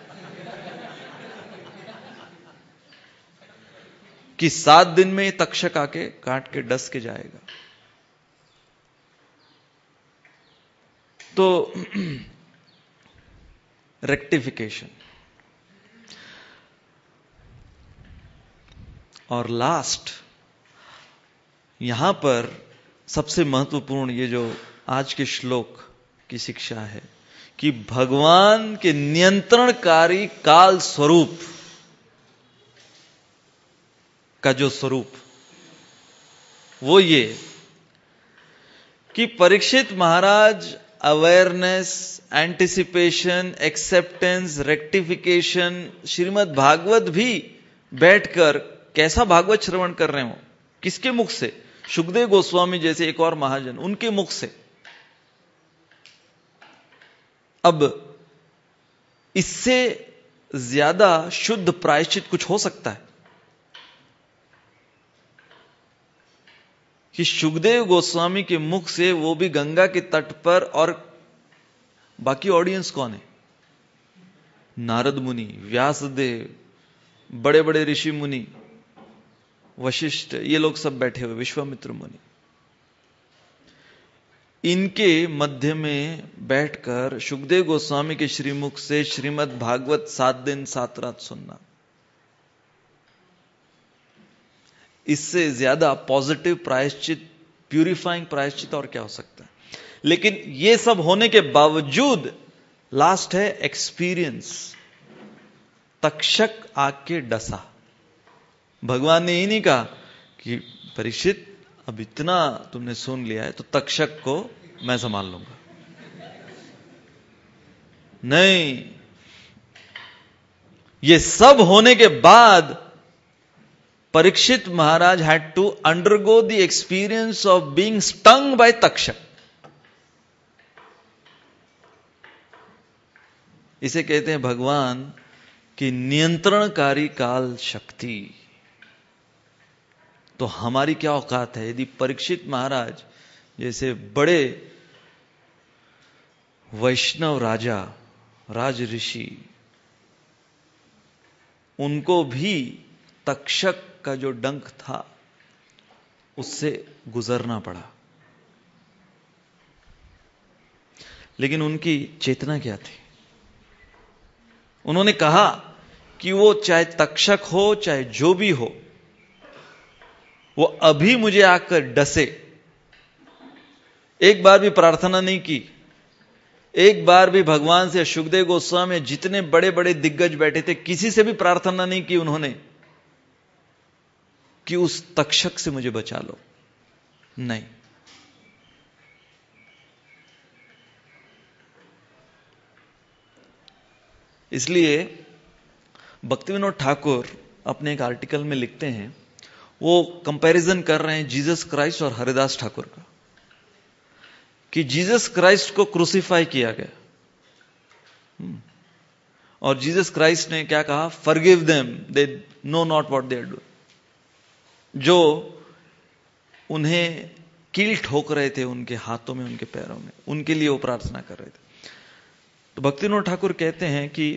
Speaker 1: कि 7 दिन में तक्षक आके काट के डस के जाएगा। तो रेक्टिफिकेशन और लास्ट, यहां पर सबसे महत्वपूर्ण ये जो आज के श्लोक की शिक्षा है कि भगवान के नियंत्रणकारी काल स्वरूप का जो स्वरूप, वो ये कि Parikshit Maharaj awareness, anticipation, acceptance, rectification, Srimad Bhagavat भी बैठकर कैसा भागवत श्रवण कर रहे हो, किसके मुख से? सुखदेव गोस्वामी जैसे एक और महाजन, उनके मुख से। अब इससे ज्यादा शुद्ध प्रायश्चित कुछ हो सकता है कि सुखदेव गोस्वामी के मुख से, वो भी गंगा के तट पर, और बाकी ऑडियंस कौन है? नारद मुनि, व्यासदेव, बड़े बड़े ऋषि मुनि, वशिष्ठ, ये लोग सब बैठे हुए, विश्वामित्र मुनि, इनके मध्य में बैठकर सुखदेव गोस्वामी के श्रीमुख से श्रीमद् भागवत 7 दिन 7 रात सुनना, इससे ज्यादा पॉजिटिव प्रायश्चित, प्यूरिफाइंग प्रायश्चित और क्या हो सकता है? लेकिन ये सब होने के बावजूद लास्ट है एक्सपीरियंस। तक्षक आके डसा। भगवान ने ही नहीं कहा कि परीक्षित अब इतना तुमने सुन लिया है तो तक्षक को मैं संभाल लूंगा। नहीं, ये सब होने के बाद Parikshit Maharaj had to undergo the experience of being stung by Takshak. इसे कहते हैं भगवान की नियंत्रणकारी काल शक्ति। तो हमारी क्या औकात है? यदि परीक्षित महाराज जैसे बड़े वैष्णव राजा, राज ऋषि, उनको भी तक्षक का जो डंक था उससे गुजरना पड़ा, लेकिन उनकी चेतना क्या थी? उन्होंने कहा कि वो चाहे तक्षक हो चाहे जो भी हो, वो अभी मुझे आकर डसे। एक बार भी प्रार्थना नहीं की, एक बार भी भगवान से, सुखदेव गोस्वामी जितने बड़े बड़े दिग्गज बैठे थे, किसी से भी प्रार्थना नहीं की उन्होंने कि उस तक्षक से मुझे बचा लो। नहीं, इसलिए भक्तिविनोद ठाकुर अपने एक आर्टिकल में लिखते हैं, वो कंपैरिजन कर रहे हैं जीसस क्राइस्ट और हरिदास ठाकुर का, कि जीसस क्राइस्ट को क्रूसिफाई किया गया और जीसस क्राइस्ट ने क्या कहा? Forgive them, they know not what they are doing. जो उन्हें कील ठोक रहे थे उनके हाथों में, उनके पैरों में, उनके लिए वो प्रार्थना कर रहे थे। तो भक्तिविनोद ठाकुर कहते हैं कि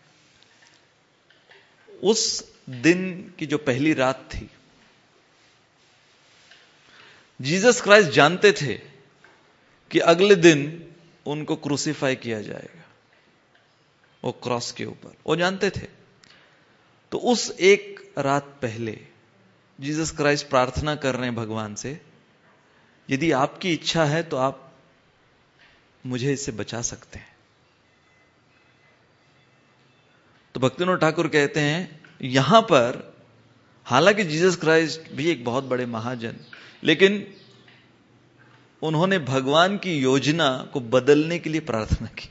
Speaker 1: उस दिन की जो पहली रात थी, जीसस क्राइस्ट जानते थे कि अगले दिन उनको क्रूसिफाई किया जाएगा, वो क्रॉस के ऊपर, वो जानते थे। तो उस एक रात पहले जीसस क्राइस्ट प्रार्थना कर रहे हैं भगवान से, यदि आपकी इच्छा है तो आप मुझे इससे बचा सकते हैं। तो भक्तिविनोद ठाकुर कहते हैं यहां पर, हालांकि जीसस क्राइस्ट भी एक बहुत बड़े महाजन, लेकिन उन्होंने भगवान की योजना को बदलने के लिए प्रार्थना की।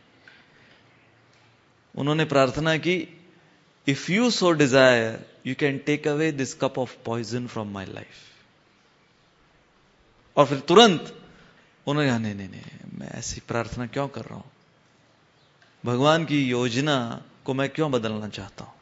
Speaker 1: उन्होंने प्रार्थना की, if you so desire you can take away this cup of poison from my life. और फिर तुरंत उन्होंने कहा, नहीं, मैं ऐसी प्रार्थना क्यों कर रहा हूं? भगवान की योजना को मैं क्यों बदलना चाहता हूं?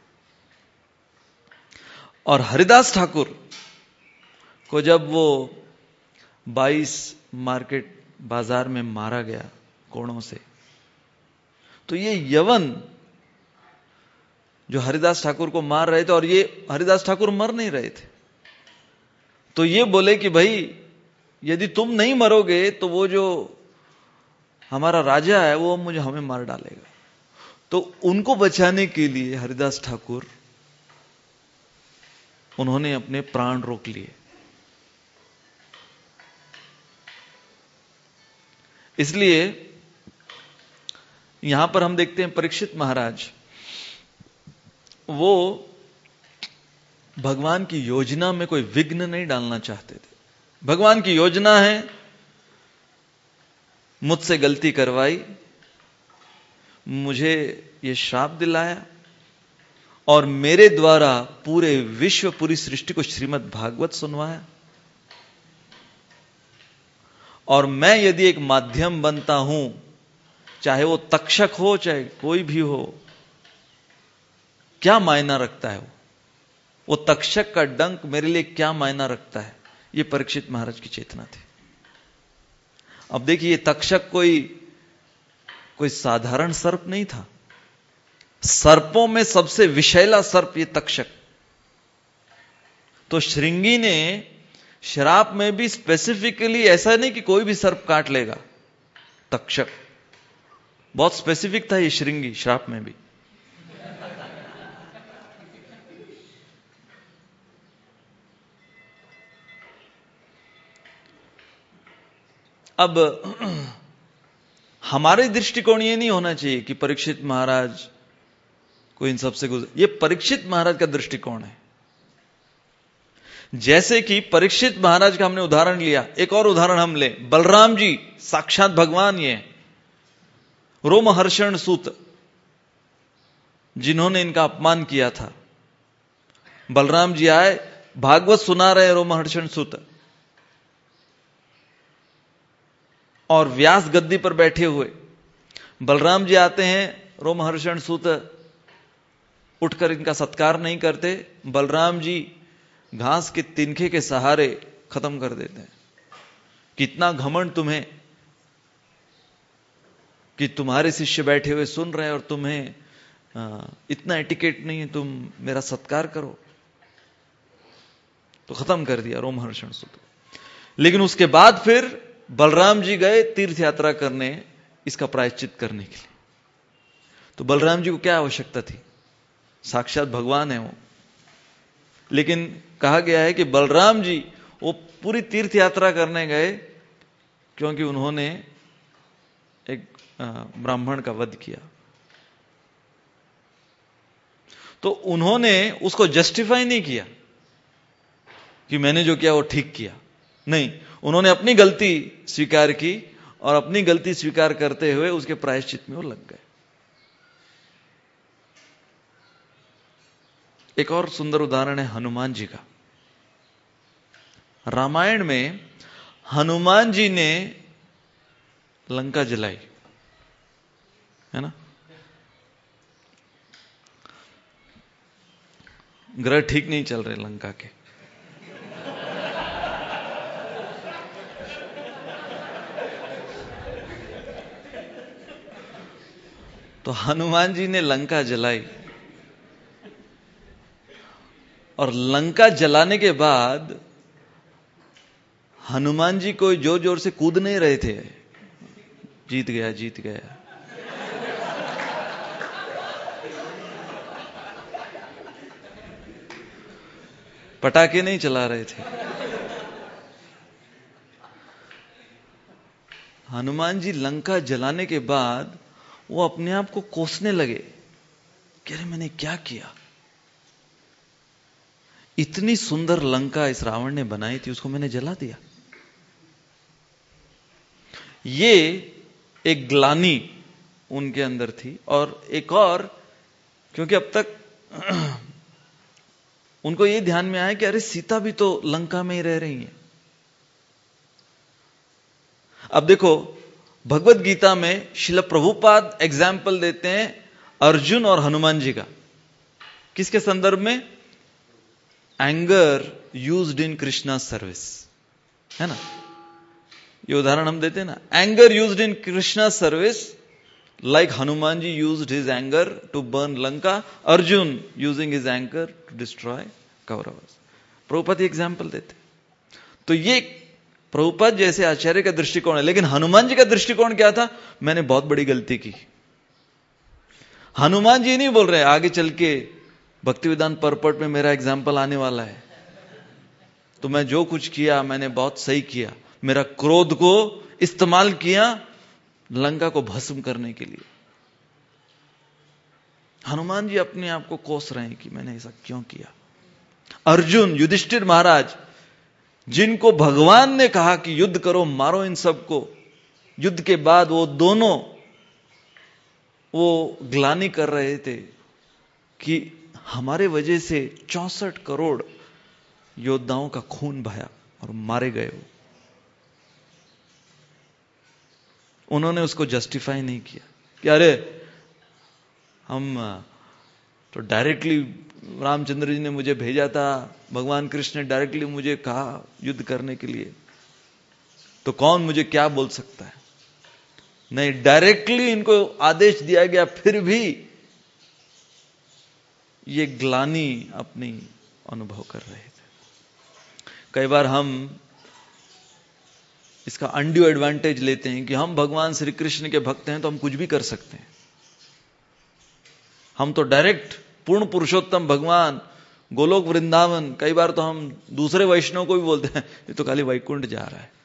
Speaker 1: और हरिदास ठाकुर को जब वो 22 मार्केट बाजार में मारा गया कोड़ों से, तो ये यवन जो हरिदास ठाकुर को मार रहे थे, और ये हरिदास ठाकुर मर नहीं रहे थे, तो ये बोले कि भाई यदि तुम नहीं मरोगे तो वो जो हमारा राजा है वो हमें मार डालेगा। तो उनको बचाने के लिए हरिदास ठाकुर, उन्होंने अपने प्राण रोक लिए। इसलिए यहां पर हम देखते हैं परीक्षित महाराज, वो भगवान की योजना में कोई विघ्न नहीं डालना चाहते थे। भगवान की योजना है, मुझसे गलती करवाई, मुझे ये श्राप दिलाया और मेरे द्वारा पूरे विश्व, पूरी सृष्टि को श्रीमद् भागवत सुनवाया, और मैं यदि एक माध्यम बनता हूं, चाहे वो तक्षक हो चाहे कोई भी हो, क्या मायना रखता है वो तक्षक का डंक मेरे लिए क्या मायना रखता है। ये परीक्षित महाराज की चेतना थी। अब देखिए, ये तक्षक कोई साधारण सर्प नहीं था। सर्पों में सबसे विषैला सर्प ये तक्षक। तो श्रृंगी ने श्राप में भी स्पेसिफिकली, ऐसा नहीं कि कोई भी सर्प काट लेगा, तक्षक बहुत स्पेसिफिक था ये श्रृंगी, श्राप में भी। अब हमारे दृष्टिकोण ये नहीं होना चाहिए कि परीक्षित महाराज को इन सबसे गुजर, ये परीक्षित महाराज का दृष्टिकोण है। जैसे कि परीक्षित महाराज का हमने उदाहरण लिया, एक और उदाहरण हम ले, बलराम जी साक्षात भगवान, ये रोमहर्षण सूत, जिन्होंने इनका अपमान किया था। बलराम जी आए, भागवत सुना रहे रोमहर्षण सूत, और व्यास गद्दी पर बैठे हुए। बलराम जी आते हैं, रोमहर्षण सूत उठकर इनका सत्कार नहीं करते। बलराम जी घास के तिनखे के सहारे खत्म कर देते हैं। कितना घमंड तुम्हें कि तुम्हारे शिष्य बैठे हुए सुन रहे हैं और तुम्हें इतना एटिकेट नहीं है, तुम मेरा सत्कार करो। तो खत्म कर दिया रोमहर्षण सूत। लेकिन उसके बाद फिर बलराम जी गए तीर्थ यात्रा करने, इसका प्रायश्चित करने के लिए। तो बलराम जी को क्या आवश्यकता थी, साक्षात भगवान है वो। लेकिन कहा गया है कि बलराम जी वो पूरी तीर्थ यात्रा करने गए क्योंकि उन्होंने एक ब्राह्मण का वध किया। तो उन्होंने उसको जस्टिफाई नहीं किया कि मैंने जो किया वो ठीक किया, नहीं, उन्होंने अपनी गलती स्वीकार की और अपनी गलती स्वीकार करते हुए उसके प्रायश्चित में वो लग गए। एक और सुंदर उदाहरण है हनुमान जी का। रामायण में हनुमान जी ने लंका जलाई, है ना। ग्रह ठीक नहीं चल रहे लंका के। तो हनुमान जी ने लंका जलाई, और लंका जलाने के बाद हनुमान जी कोई जोर जोर से कूद नहीं रहे थे, जीत गया जीत गया। पटाखे नहीं चला रहे थे। हनुमान जी लंका जलाने के बाद वो अपने आप को कोसने लगे कि अरे मैंने क्या किया, इतनी सुंदर लंका इस रावण ने बनाई थी, उसको मैंने जला दिया। ये एक ग्लानि उनके अंदर थी। और एक और, क्योंकि अब तक उनको ये ध्यान में आया कि अरे सीता भी तो लंका में ही रह रही है। अब देखो, भगवत गीता में श्रील प्रभुपाद एग्जाम्पल देते हैं अर्जुन और हनुमान जी का। किसके संदर्भ में? Anger used in Krishna service, है ना। ये उदाहरण हम देते हैं ना, anger used in Krishna service, like Hanuman ji used his anger to burn Lanka, Arjun using his anger to destroy Kauravas. Prabhupada example देते। तो ये प्रभुपाद जैसे आचार्य का दृष्टिकोण है, लेकिन हनुमान जी का दृष्टिकोण क्या था? मैंने बहुत बड़ी गलती की। हनुमान जी नहीं बोल रहे, आगे चल के भक्तिवेदांत परपट में मेरा एग्जाम्पल आने वाला है, तो मैं जो कुछ किया मैंने बहुत सही किया, मेरा क्रोध को इस्तेमाल किया लंका को भस्म करने के लिए। हनुमान जी अपने आप को कोस रहे हैं कि मैंने ऐसा क्यों किया। अर्जुन, युधिष्ठिर महाराज, जिनको भगवान ने कहा कि युद्ध करो, मारो इन सबको, युद्ध के बाद वो दोनों वो ग्लानि कर रहे थे कि हमारे वजह से 64 करोड़ योद्धाओं का खून बहा और मारे गए। उन्होंने उसको जस्टिफाई नहीं किया कि अरे हम तो डायरेक्टली, रामचंद्र जी ने मुझे भेजा था, भगवान कृष्ण ने डायरेक्टली मुझे कहा युद्ध करने के लिए, तो कौन मुझे क्या बोल सकता है। नहीं, डायरेक्टली इनको आदेश दिया गया, फिर भी ये ग्लानि अपनी अनुभव कर रहे थे। कई बार हम इसका अनड्यू एडवांटेज लेते हैं कि हम भगवान श्री कृष्ण के भक्त हैं तो हम कुछ भी कर सकते हैं। हम तो डायरेक्ट पूर्ण पुरुषोत्तम भगवान, गोलोक वृंदावन, कई बार तो हम दूसरे वैष्णव को भी बोलते हैं ये तो खाली वैकुंठ जा रहा है।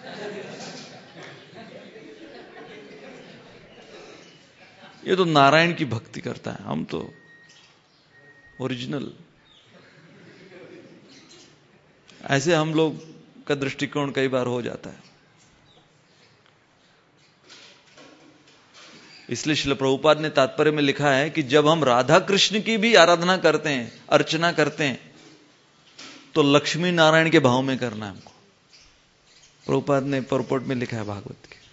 Speaker 1: ये तो नारायण की भक्ति करता है, हम तो ओरिजिनल। ऐसे हम लोग का दृष्टिकोण कई बार हो जाता है। इसलिए श्रील प्रभुपाद ने तात्पर्य में लिखा है कि जब हम राधा कृष्ण की भी आराधना करते हैं, अर्चना करते हैं, तो लक्ष्मी नारायण के भाव में करना है हमको। प्रभुपाद ने परपोर्ट में लिखा है भागवत के।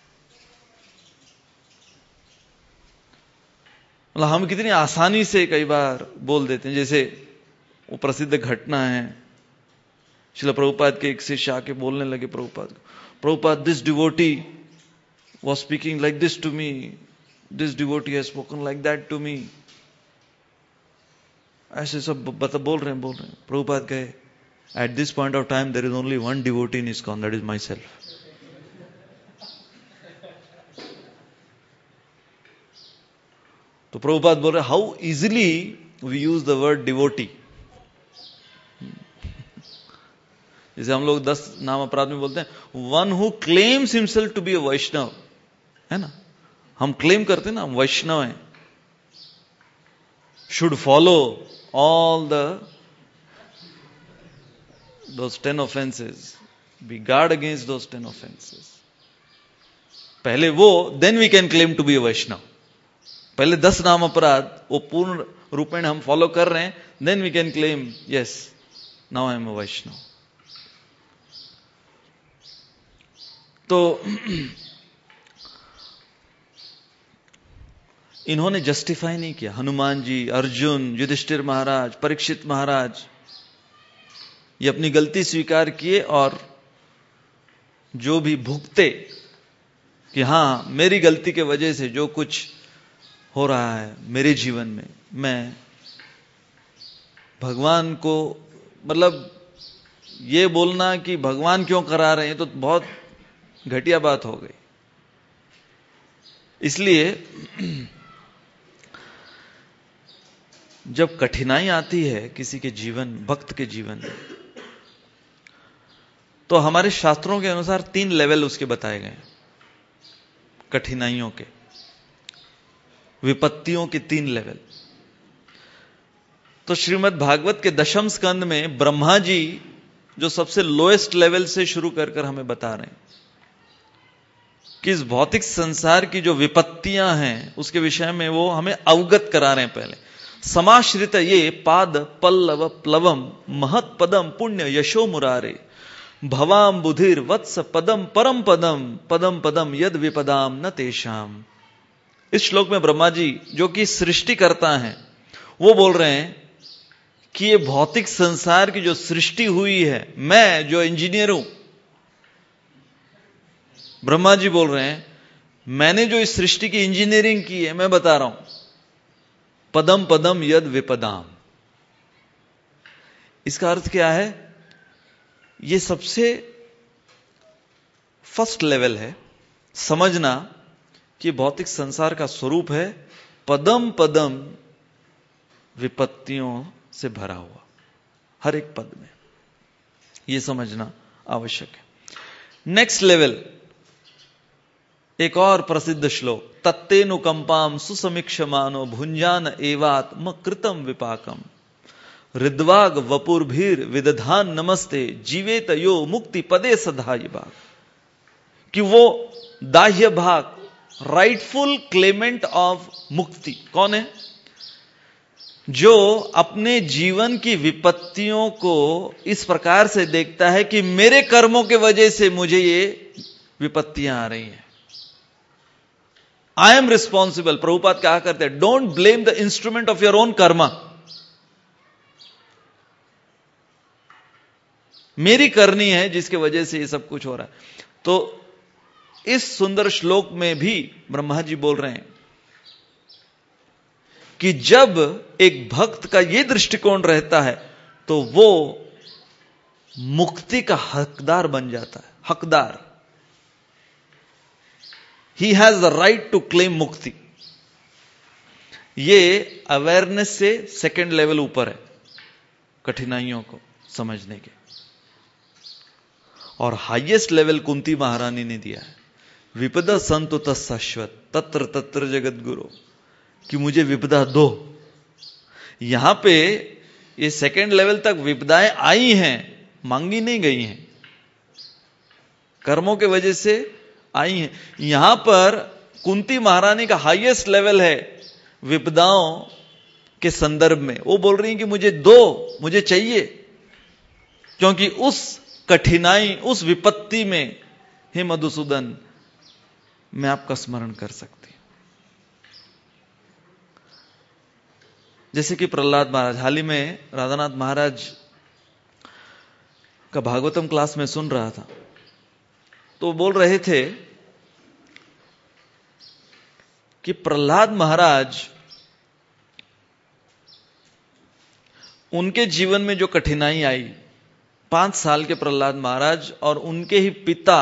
Speaker 1: मतलब हम कितनी आसानी से कई बार बोल देते हैं। जैसे वो प्रसिद्ध घटना है, श्रील प्रभुपाद के एक शिष्य आके बोलने लगे Prabhupada, this devotee was speaking like this to me, this devotee has spoken like that to me। ऐसे सब बोल रहे हैं। प्रभुपाद कहे, at this point of time there is only one devotee in ISKCON, that is myself। तो प्रभुपाद बोल रहे, how easily we use the word devotee। जैसे हम लोग 10 नाम अपराध में बोलते हैं, one who claims himself to be a Vaishnav, है ना, हम क्लेम करते हैं ना, हम वैष्णव हैं, should follow all those 10 offenses, be guard against those 10 offenses। पहले वो, then we can claim to be a वैष्णव। पहले 10 नाम अपराध वो पूर्ण रूपेण हम फॉलो कर रहे हैं, then we can claim, yes, now I am a वैष्णव। तो इन्होंने जस्टिफाई नहीं किया। हनुमान जी, अर्जुन, युधिष्ठिर महाराज, परीक्षित महाराज, ये अपनी गलती स्वीकार किए और जो भी भुगते कि हां मेरी गलती के वजह से जो कुछ हो रहा है मेरे जीवन में, मैं भगवान को, मतलब ये बोलना कि भगवान क्यों करा रहे हैं तो बहुत घटिया बात हो गई। इसलिए जब कठिनाई आती है किसी के जीवन, भक्त के जीवन में, तो हमारे शास्त्रों के अनुसार 3 लेवल उसके बताए गए हैं कठिनाइयों के, विपत्तियों के 3 लेवल। तो श्रीमद् भागवत के 10वें स्कंद में ब्रह्मा जी जो सबसे लोएस्ट लेवल से शुरू कर हमें बता रहे हैं कि इस भौतिक संसार की जो विपत्तियां हैं उसके विषय में वो हमें अवगत करा रहे हैं। पहले समाश्रित ये पाद पल्लव प्लवम महत पदम पुण्य यशो मुरारे भवाम बुधिर वत्स पदम परम पदम पदम पदम यद विपदाम न तेषाम। इस श्लोक में ब्रह्मा जी जो कि सृष्टि करता है वो बोल रहे हैं कि ये भौतिक संसार की जो सृष्टि हुई है, मैं जो इंजीनियर हूं, ब्रह्मा जी बोल रहे हैं मैंने जो इस सृष्टि की इंजीनियरिंग की है, मैं बता रहा हूं, पदम पदम यद विपदाम। इसका अर्थ क्या है? ये सबसे फर्स्ट लेवल है समझना कि भौतिक संसार का स्वरूप है पदम पदम विपत्तियों से भरा हुआ, हर एक पद में। यह समझना आवश्यक है। नेक्स्ट लेवल, एक और प्रसिद्ध श्लोक, तत्तेनुकंपाम सुसमीक्षमानो भुंजान एवात्म कृतम विपाकम हृद्वाग वपुर्भीर विदधान नमस्ते जीवेत यो मुक्ति पदे सधाय भाग। कि वो दाह्य भाग राइटफुल क्लेमेंट ऑफ मुक्ति कौन है? जो अपने जीवन की विपत्तियों को इस प्रकार से देखता है कि मेरे कर्मों के वजह से मुझे ये विपत्तियां आ रही हैं, आई एम रिस्पॉन्सिबल। प्रभुपाद कहा करते हैं, don't blame the instrument of your own karma. मेरी करनी है जिसके वजह से ये सब कुछ हो रहा है। तो इस सुंदर श्लोक में भी ब्रह्मा जी बोल रहे हैं कि जब एक भक्त का यह दृष्टिकोण रहता है तो वो मुक्ति का हकदार बन जाता है। हकदार, he has the right to claim मुक्ति। ये अवेयरनेस से सेकंड लेवल ऊपर है, कठिनाइयों को समझने के। और हाईएस्ट लेवल कुंती महारानी ने दिया है, विपदा संतु तत्शाश्वत तत्र तत्र जगत गुरु, कि मुझे विपदा दो। यहां पे ये सेकंड लेवल तक विपदाएं आई हैं, मांगी नहीं गई हैं, कर्मों के वजह से आई हैं। यहां पर कुंती महारानी का हाईएस्ट लेवल है विपदाओं के संदर्भ में। वो बोल रही हैं कि मुझे दो, मुझे चाहिए, क्योंकि उस कठिनाई, उस विपत्ति में हे मधुसूदन मैं आपका स्मरण कर सकती हूं। जैसे कि प्रहलाद महाराज, हाल ही में राधानाथ महाराज का भागवतम क्लास में सुन रहा था, तो बोल रहे थे कि प्रहलाद महाराज, उनके जीवन में जो कठिनाई आई, 5 साल के प्रहलाद महाराज और उनके ही पिता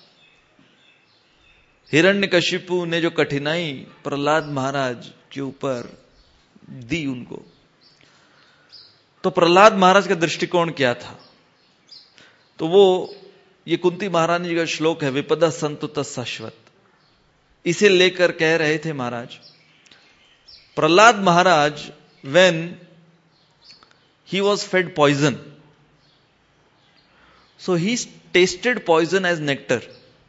Speaker 1: हिरण्यकशिपु ने जो कठिनाई प्रहलाद महाराज के ऊपर दी उनको, तो प्रहलाद महाराज का दृष्टिकोण क्या था? तो वो ये कुंती महारानी जी का श्लोक है, विपदा संतु तत्शाश्वत, इसे लेकर कह रहे थे Maharaj, Prahlad Maharaj when he was fed poison, so he tasted poison as nectar.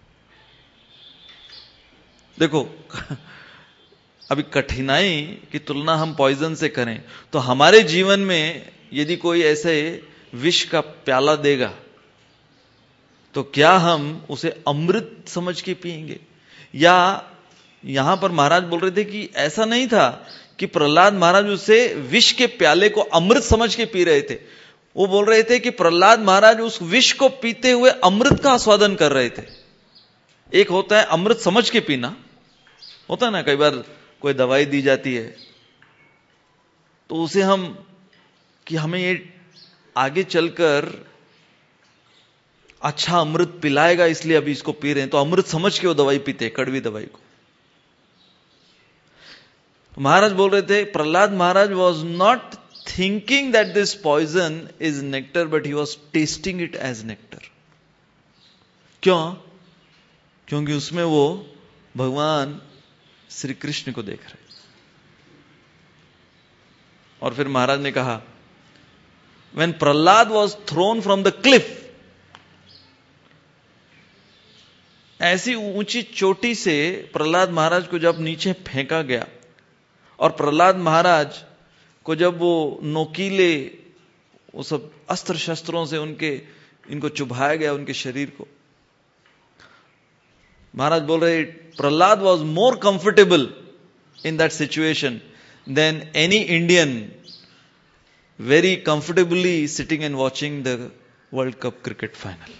Speaker 1: देखो अभी कठिनाई की तुलना हम पॉइजन से करें तो हमारे जीवन में यदि कोई ऐसे विष का प्याला देगा तो क्या हम उसे अमृत समझ के पिएंगे? या यहां पर महाराज बोल रहे थे कि ऐसा नहीं था कि प्रहलाद महाराज उसे विष के प्याले को अमृत समझ के पी रहे थे। वो बोल रहे थे कि प्रहलाद महाराज उस विष को पीते हुए अमृत का आस्वादन कर रहे थे। एक होता है अमृत समझ के पीना, होता है ना, कई बार कोई दवाई दी जाती है तो उसे हम, कि हमें ये आगे चलकर अच्छा अमृत पिलाएगा इसलिए अभी इसको पी रहे हैं, तो अमृत समझ के वो दवाई पीते, कड़वी दवाई को। तो महाराज बोल रहे थे Prahlad Maharaj was not thinking that this poison is nectar, but he was tasting it as nectar. क्यों? क्योंकि उसमें वो भगवान श्री कृष्ण को देख रहे। और फिर महाराज ने कहा, when Prahlad was thrown from the cliff, ऐसी ऊंची चोटी से प्रहलाद महाराज को जब नीचे फेंका गया और प्रहलाद महाराज को जब वो नोकीले वो सब अस्त्र शस्त्रों से इनको चुभाया गया उनके शरीर को, महाराज बोल रहे Prahlad was more comfortable in that situation than any Indian very comfortably sitting and watching the world cup cricket final.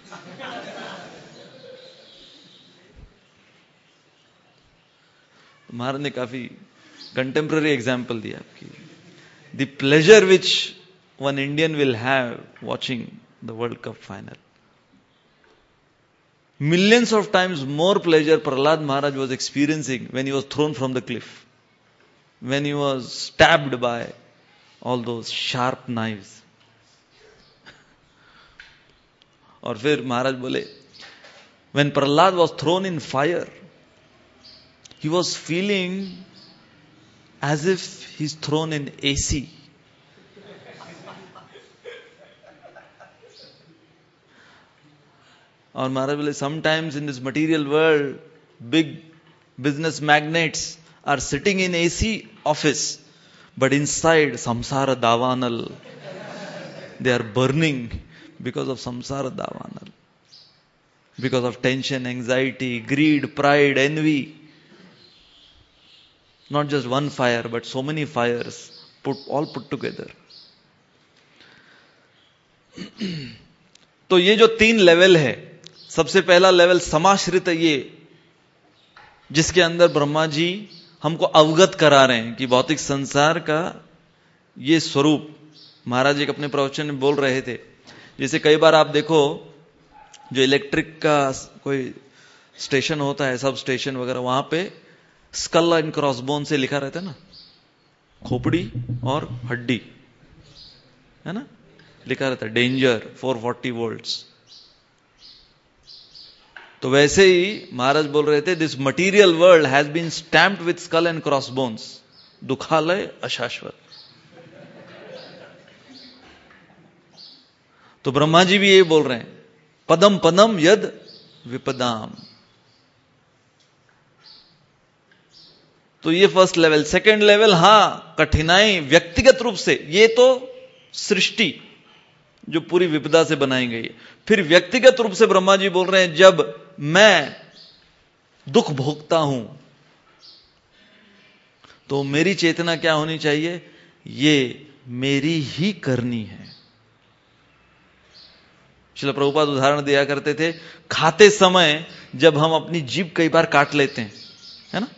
Speaker 1: Maharaj ने काफी कंटेम्पररी एग्जाम्पल दिया कि the pleasure which one Indian will have watching the world cup final. Millions of times more pleasure Prahlad Maharaj was experiencing when he was thrown from the cliff, when he was stabbed by all those sharp knives. और फिर महाराज बोले, when Prahlad was thrown in fire, he was feeling as if he's thrown in AC. और महाराज बोले, sometimes in this material world, big business magnates are sitting in AC office, but inside samsara davanal, they are burning because of samsara davanal, because of tension, anxiety, greed, pride, envy. Not just one fire, but so many fires all put together. तो ये जो 3 level है, सबसे पहला level समाश्रित, ये जिसके अंदर ब्रह्मा जी हमको अवगत करा रहे हैं कि भौतिक संसार का ये स्वरूप। महाराज जी अपने प्रवचन में बोल रहे थे, जैसे कई बार आप देखो जो इलेक्ट्रिक का कोई स्टेशन होता है, सब स्टेशन वगैरह, वहां पे स्कल एंड क्रॉसबोन से लिखा रहता है ना, खोपड़ी और हड्डी, है ना, लिखा रहता है, डेंजर 440 वोल्ट्स। तो वैसे ही महाराज बोल रहे थे, this material world has been stamped with skull and crossbones, दुखालय अशाश्वत। तो ब्रह्मा जी भी ये बोल रहे हैं, पदम पदम यद विपदाम। तो ये फर्स्ट लेवल। सेकंड लेवल, हां कठिनाई व्यक्तिगत रूप से, ये तो सृष्टि जो पूरी विपदा से बनाई गई है। फिर व्यक्तिगत रूप से ब्रह्मा जी बोल रहे हैं, जब मैं दुख भोगता हूं तो मेरी चेतना क्या होनी चाहिए, ये मेरी ही करनी है। श्रील प्रभुपाद उदाहरण दिया करते थे, खाते समय जब हम अपनी जीभ कई बार काट लेते हैं, है ना,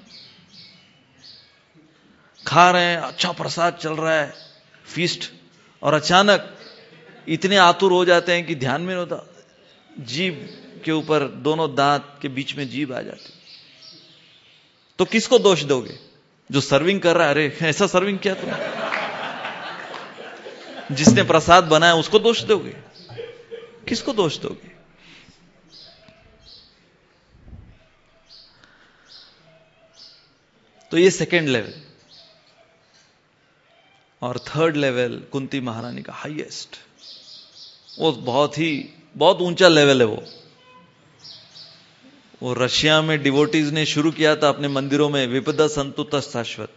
Speaker 1: खा रहे हैं, अच्छा प्रसाद चल रहा है, फीस्ट, और अचानक इतने आतुर हो जाते हैं कि ध्यान में नहीं होता, जीभ के ऊपर दोनों दांत के बीच में जीभ आ जाती। तो किसको दोष दोगे? जो सर्विंग कर रहा है, अरे ऐसा सर्विंग किया तुमने, जिसने प्रसाद बनाया उसको दोष दोगे? किसको दोष दोगे? तो ये सेकेंड लेवल। और थर्ड लेवल कुंती महारानी का हाईएस्ट, वो बहुत ऊंचा लेवल है। वो रशिया में डिवोटीज ने शुरू किया था अपने मंदिरों में, विपदा संतु तत्शाश्वत।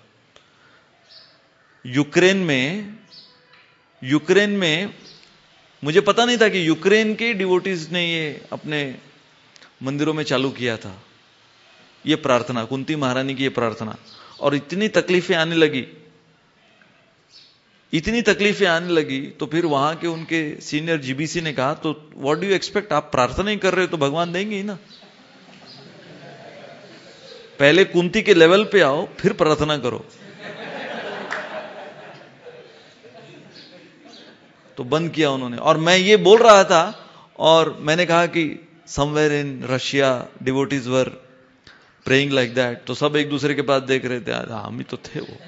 Speaker 1: यूक्रेन में मुझे पता नहीं था कि यूक्रेन के डिवोटीज ने ये अपने मंदिरों में चालू किया था, ये प्रार्थना, कुंती महारानी की ये प्रार्थना। और इतनी तकलीफें आने लगी तो फिर वहां के उनके सीनियर जीबीसी ने कहा, तो व्हाट डू यू एक्सपेक्ट, आप प्रार्थना ही कर रहे हो तो भगवान देंगे ही ना, पहले कुंती के लेवल पे आओ फिर प्रार्थना करो। तो बंद किया उन्होंने। और मैं ये बोल रहा था, और मैंने कहा कि somewhere in Russia devotees were praying like that, तो सब एक दूसरे के पास देख रहे थे, हम ही तो थे वो।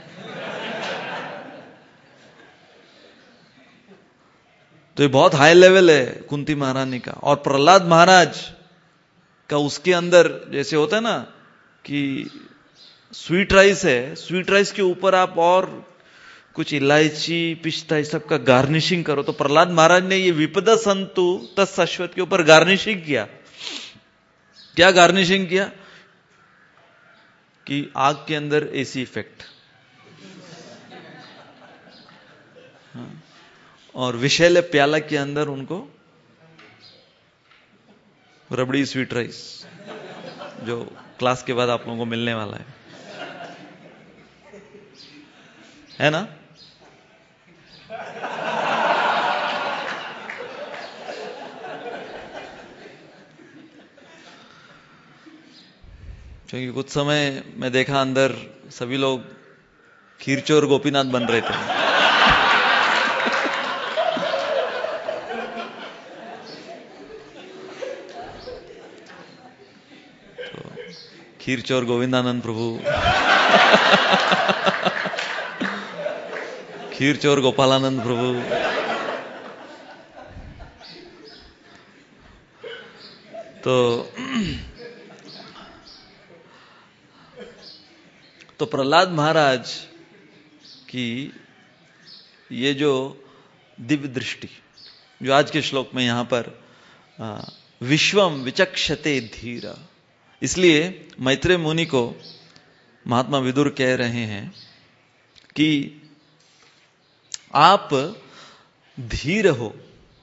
Speaker 1: तो ये बहुत हाई लेवल है कुंती महारानी का। और प्रहलाद महाराज का उसके अंदर जैसे होता है ना कि स्वीट राइस है, स्वीट राइस के ऊपर आप और कुछ इलायची पिस्ता इस सब का गार्निशिंग करो, तो प्रहलाद महाराज ने ये विपदा संतु तत्शाश्वत के ऊपर गार्निशिंग किया। क्या गार्निशिंग किया कि आग के अंदर एसी इफेक्ट, और विषैले प्याला के अंदर उनको रबड़ी स्वीट राइस, जो क्लास के बाद आप लोगों को मिलने वाला है ना। क्योंकि कुछ समय मैं देखा अंदर सभी लोग खीरचोर गोपीनाथ बन रहे थे। खीर चोर गोविंदानंद प्रभु, खीर चोर गोपालानंद प्रभु, तो प्रहलाद महाराज की ये जो दिव्य दृष्टि, जो आज के श्लोक में यहां पर विश्वम विचक्षते धीरा, इसलिए मैत्रेय मुनि को महात्मा विदुर कह रहे हैं कि आप धीर हो,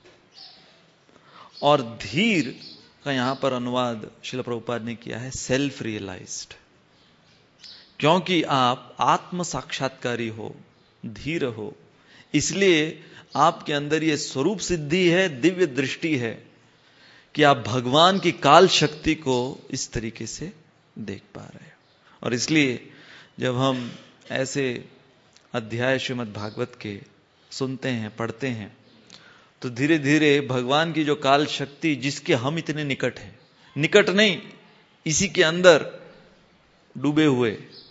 Speaker 1: और धीर का यहां पर अनुवाद श्रील प्रभुपाद ने किया है सेल्फ रियलाइज्ड, क्योंकि आप आत्म साक्षात्कारी हो, धीर हो, इसलिए आपके अंदर ये स्वरूप सिद्धि है, दिव्य दृष्टि है कि आप भगवान की काल शक्ति को इस तरीके से देख पा रहे हैं। और इसलिए जब हम ऐसे अध्याय श्रीमद् भागवत के सुनते हैं, पढ़ते हैं, तो धीरे धीरे भगवान की जो काल शक्ति, जिसके हम इतने निकट हैं, निकट नहीं, इसी के अंदर डूबे हुए,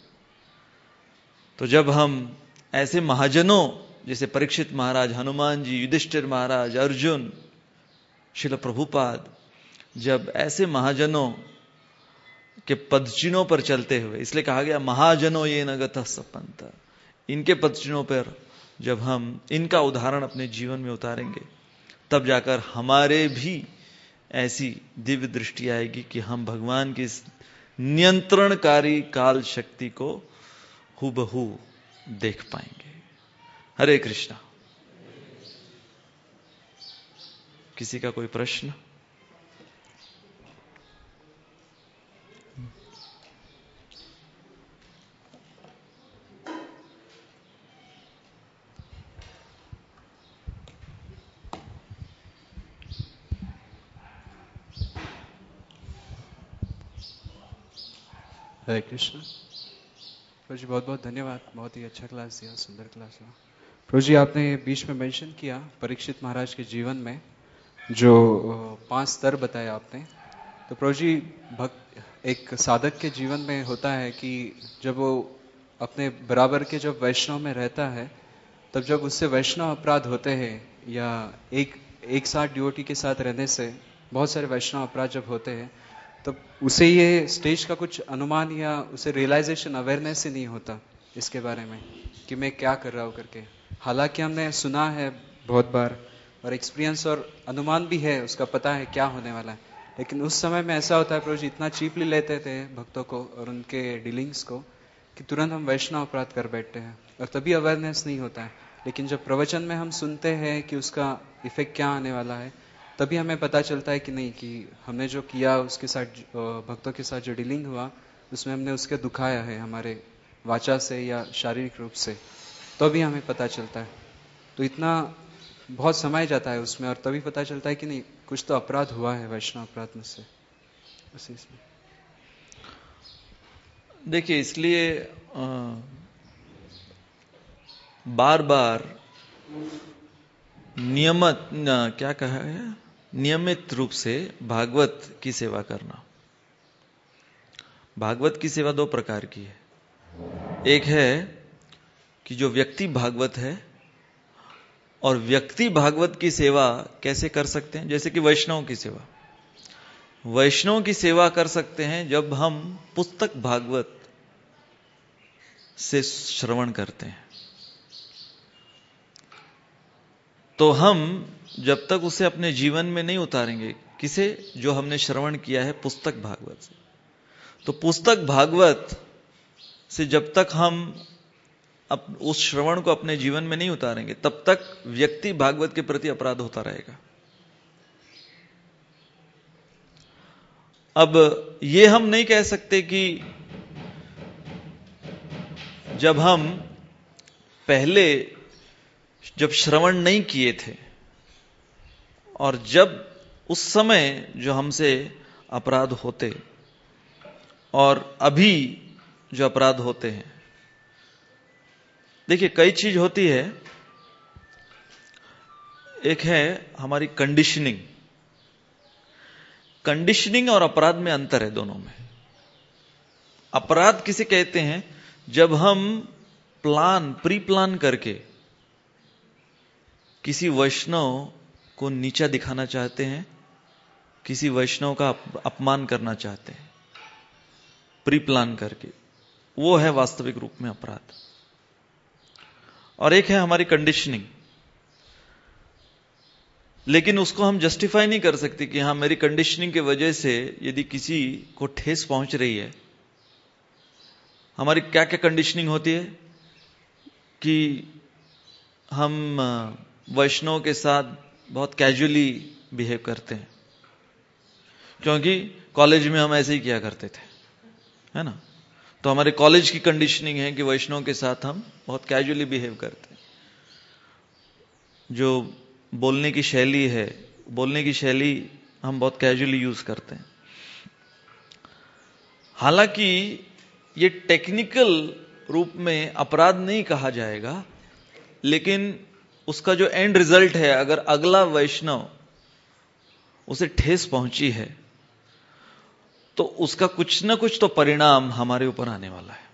Speaker 1: तो जब हम ऐसे महाजनों जैसे परीक्षित महाराज, हनुमान जी, युधिष्ठिर महाराज, अर्जुन, श्रील प्रभुपाद, जब ऐसे महाजनों के पदचिन्हों पर चलते हुए, इसलिए कहा गया महाजनों ये नगतः सपंता, इनके पदचिन्हों पर जब हम इनका उदाहरण अपने जीवन में उतारेंगे, तब जाकर हमारे भी ऐसी दिव्य दृष्टि आएगी कि हम भगवान की इस नियंत्रणकारी काल शक्ति को हूबहू देख पाएंगे। हरे कृष्णा। किसी का कोई प्रश्न?
Speaker 2: हरे कृष्ण। प्रभु जी बहुत बहुत धन्यवाद, बहुत ही अच्छा क्लास दिया, सुंदर क्लास हुआ। प्रभु जी आपने बीच में मेंशन किया परीक्षित महाराज के जीवन में जो 5 स्तर बताए आपने, तो प्रभु जी एक साधक के जीवन में होता है कि जब वो अपने बराबर के जब वैष्णव में रहता है, तब जब उससे वैष्णव अपराध होते हैं या एक साथ ड्यूटी के साथ रहने से बहुत सारे वैष्णव अपराध जब होते हैं, तब उसे ये स्टेज का कुछ अनुमान या उसे रियलाइजेशन, अवेयरनेस ही नहीं होता इसके बारे में कि मैं क्या कर रहा हूँ करके। हालांकि हमने सुना है बहुत बार और एक्सपीरियंस और अनुमान भी है, उसका पता है क्या होने वाला है, लेकिन उस समय में ऐसा होता है प्रभु जी, इतना चीपली लेते थे भक्तों को और उनके डीलिंग्स को कि तुरंत हम वैष्णव अपराध कर बैठते हैं और तभी अवेयरनेस नहीं होता है। लेकिन जब प्रवचन में हम सुनते हैं कि उसका इफेक्ट क्या आने वाला है, तभी हमें पता चलता है कि नहीं, कि हमने जो किया उसके साथ, भक्तों के साथ जो डीलिंग हुआ, उसमें हमने उसके दुखाया है हमारे वाचा से या शारीरिक रूप से, तो भी हमें पता चलता है। तो इतना बहुत समय जाता है उसमें और तभी पता चलता है कि नहीं, कुछ तो अपराध हुआ है वैष्णव अपराध में से। बस इसमें
Speaker 1: देखिए, इसलिए बार बार नियमित रूप से भागवत की सेवा करना। भागवत की सेवा 2 प्रकार की है। एक है कि जो व्यक्ति भागवत है, और व्यक्ति भागवत की सेवा कैसे कर सकते हैं, जैसे कि वैष्णव की सेवा। वैष्णव की सेवा कर सकते हैं जब हम पुस्तक भागवत से श्रवण करते हैं, तो हम जब तक उसे अपने जीवन में नहीं उतारेंगे, किसे, जो हमने श्रवण किया है पुस्तक भागवत से, तो पुस्तक भागवत से जब तक हम उस श्रवण को अपने जीवन में नहीं उतारेंगे, तब तक व्यक्ति भागवत के प्रति अपराध होता रहेगा। अब ये हम नहीं कह सकते कि जब हम पहले जब श्रवण नहीं किए थे और जब उस समय जो हमसे अपराध होते और अभी जो अपराध होते हैं, देखिए कई चीज होती है। एक है हमारी कंडीशनिंग। कंडीशनिंग और अपराध में अंतर है दोनों में। अपराध किसे कहते हैं? जब हम प्री प्लान करके किसी वैष्णव को नीचा दिखाना चाहते हैं, किसी वैष्णव का अपमान करना चाहते हैं, प्री प्लान करके, वो है वास्तविक रूप में अपराध। और एक है हमारी कंडीशनिंग, लेकिन उसको हम जस्टिफाई नहीं कर सकते कि हाँ, मेरी कंडीशनिंग की वजह से यदि किसी को ठेस पहुंच रही है। हमारी क्या क्या कंडीशनिंग होती है कि हम वैष्णव के साथ बहुत कैजुअली बिहेव करते हैं, क्योंकि कॉलेज में हम ऐसे ही किया करते थे, है ना। तो हमारे कॉलेज की कंडीशनिंग है कि वैष्णव के साथ हम बहुत कैजुअली बिहेव करते हैं। जो बोलने की शैली है, बोलने की शैली हम बहुत कैजुअली यूज करते हैं। हालांकि ये टेक्निकल रूप में अपराध नहीं कहा जाएगा, लेकिन उसका जो एंड रिजल्ट है, अगर अगला वैष्णव उसे ठेस पहुंची है तो उसका कुछ ना कुछ तो परिणाम हमारे ऊपर आने वाला है।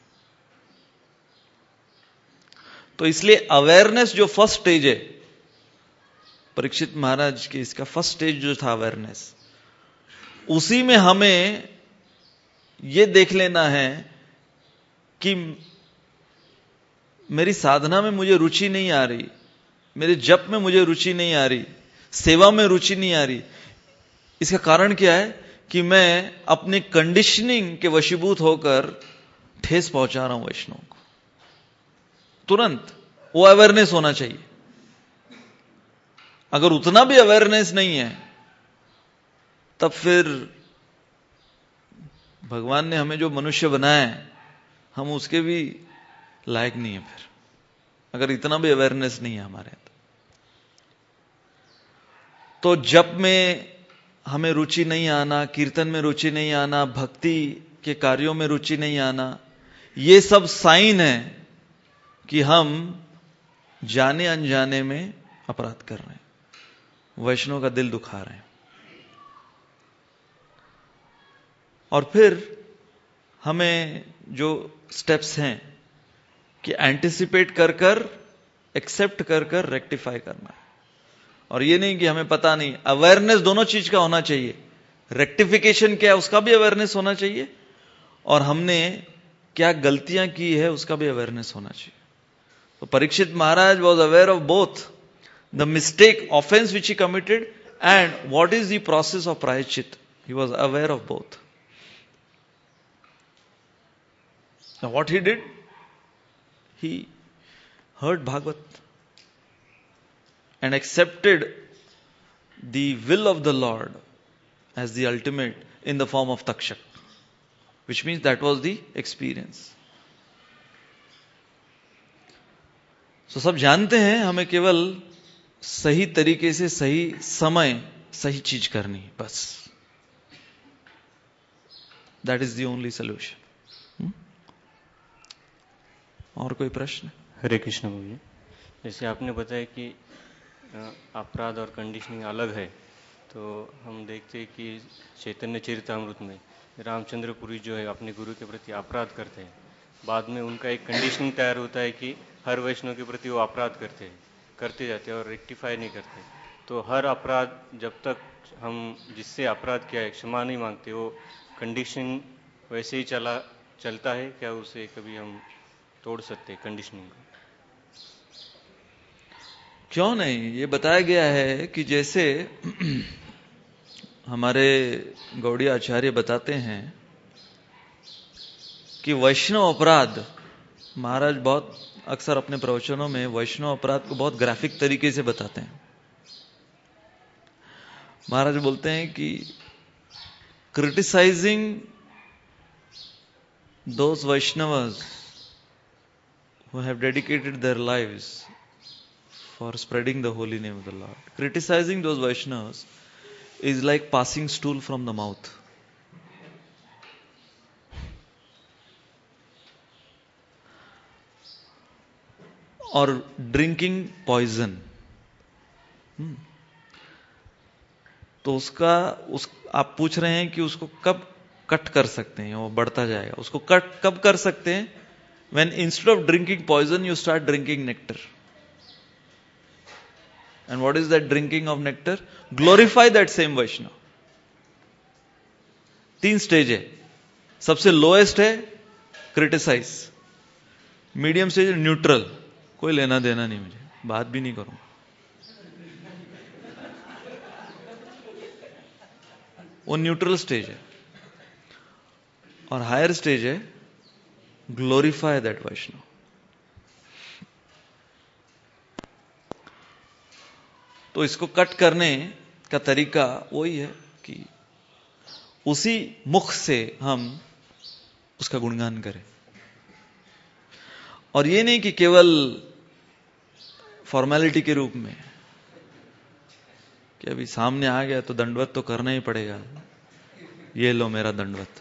Speaker 1: तो इसलिए अवेयरनेस जो फर्स्ट स्टेज है परीक्षित महाराज के, इसका फर्स्ट स्टेज जो था अवेयरनेस, उसी में हमें यह देख लेना है कि मेरी साधना में मुझे रुचि नहीं आ रही, मेरे जप में मुझे रुचि नहीं आ रही, सेवा में रुचि नहीं आ रही। इसका कारण क्या है कि मैं अपनी कंडीशनिंग के वशीभूत होकर ठेस पहुंचा रहा हूं वैष्णव को। तुरंत वो अवेयरनेस होना चाहिए। अगर उतना भी अवेयरनेस नहीं है, तब फिर भगवान ने हमें जो मनुष्य बनाया है, हम उसके भी लायक नहीं है फिर, अगर इतना भी अवेयरनेस नहीं है हमारे अंदर। तो जप में हमें रुचि नहीं आना, कीर्तन में रुचि नहीं आना, भक्ति के कार्यों में रुचि नहीं आना, ये सब साइन है कि हम जाने अनजाने में अपराध कर रहे हैं, वैष्णव का दिल दुखा रहे हैं। और फिर हमें जो स्टेप्स हैं कि एंटिसिपेट कर कर, एक्सेप्ट कर कर रेक्टिफाई करना है। और ये नहीं कि हमें पता नहीं, अवेयरनेस दोनों चीज का होना चाहिए। रेक्टिफिकेशन क्या है उसका भी अवेयरनेस होना चाहिए, और हमने क्या गलतियां की है उसका भी अवेयरनेस होना चाहिए। तो Parikshit Maharaj was aware of both the mistake, offence which he committed, and what is the process of प्रायश्चित। He was aware of both. Now what he did? He heard Bhagavad and accepted the will of the Lord as the ultimate in the form of Takshak, which means that was the experience. So सब जानते हैं, हमें केवल सही तरीके से, सही समय, सही चीज करनी है, बस। That is the only solution. और कोई प्रश्न?
Speaker 3: हरे कृष्ण जी, जैसे आपने बताया कि अपराध और कंडीशनिंग अलग है, तो हम देखते हैं कि चैतन्य चरितामृत में रामचंद्रपुरी जो है अपने गुरु के प्रति अपराध करते हैं, बाद में उनका एक कंडीशनिंग तैयार होता है कि हर वैष्णव के प्रति वो अपराध करते जाते हैं और रेक्टिफाई नहीं करते। तो हर अपराध जब तक हम जिससे अपराध किया है क्षमा नहीं मांगते, वो कंडीशनिंग वैसे ही चलता है क्या? उसे कभी हम तोड़ सकते कंडीशनिंग को?
Speaker 1: क्यों नहीं। ये बताया गया है कि जैसे हमारे गौड़ी आचार्य बताते हैं कि वैष्णव अपराध, महाराज बहुत अक्सर अपने प्रवचनों में वैष्णव अपराध को बहुत ग्राफिक तरीके से बताते हैं। महाराज बोलते हैं कि criticising those Vaishnavas who have dedicated their lives for spreading the holy name of the Lord. Criticizing those Vaishnavas is like passing stool from the mouth. और ड्रिंकिंग पॉइजन। तो आप पूछ रहे हैं कि उसको कब कट कर सकते हैं, वो बढ़ता जाएगा। उसको कट कब कर सकते हैं? When instead of drinking poison, you start drinking nectar. And what is that drinking of nectar? Glorify that same Vaishnava. 3 stage है। सबसे लोएस्ट है क्रिटिसाइज, मीडियम स्टेज है न्यूट्रल, कोई लेना देना नहीं, मुझे बात भी नहीं करूंगा, वो न्यूट्रल स्टेज है। और हायर स्टेज है ग्लोरीफाई दैट वैष्णव। तो इसको कट करने का तरीका वही है कि उसी मुख से हम उसका गुणगान करें, और ये नहीं कि केवल फॉर्मेलिटी के रूप में कि अभी सामने आ गया तो दंडवत तो करना ही पड़ेगा, ये लो मेरा दंडवत।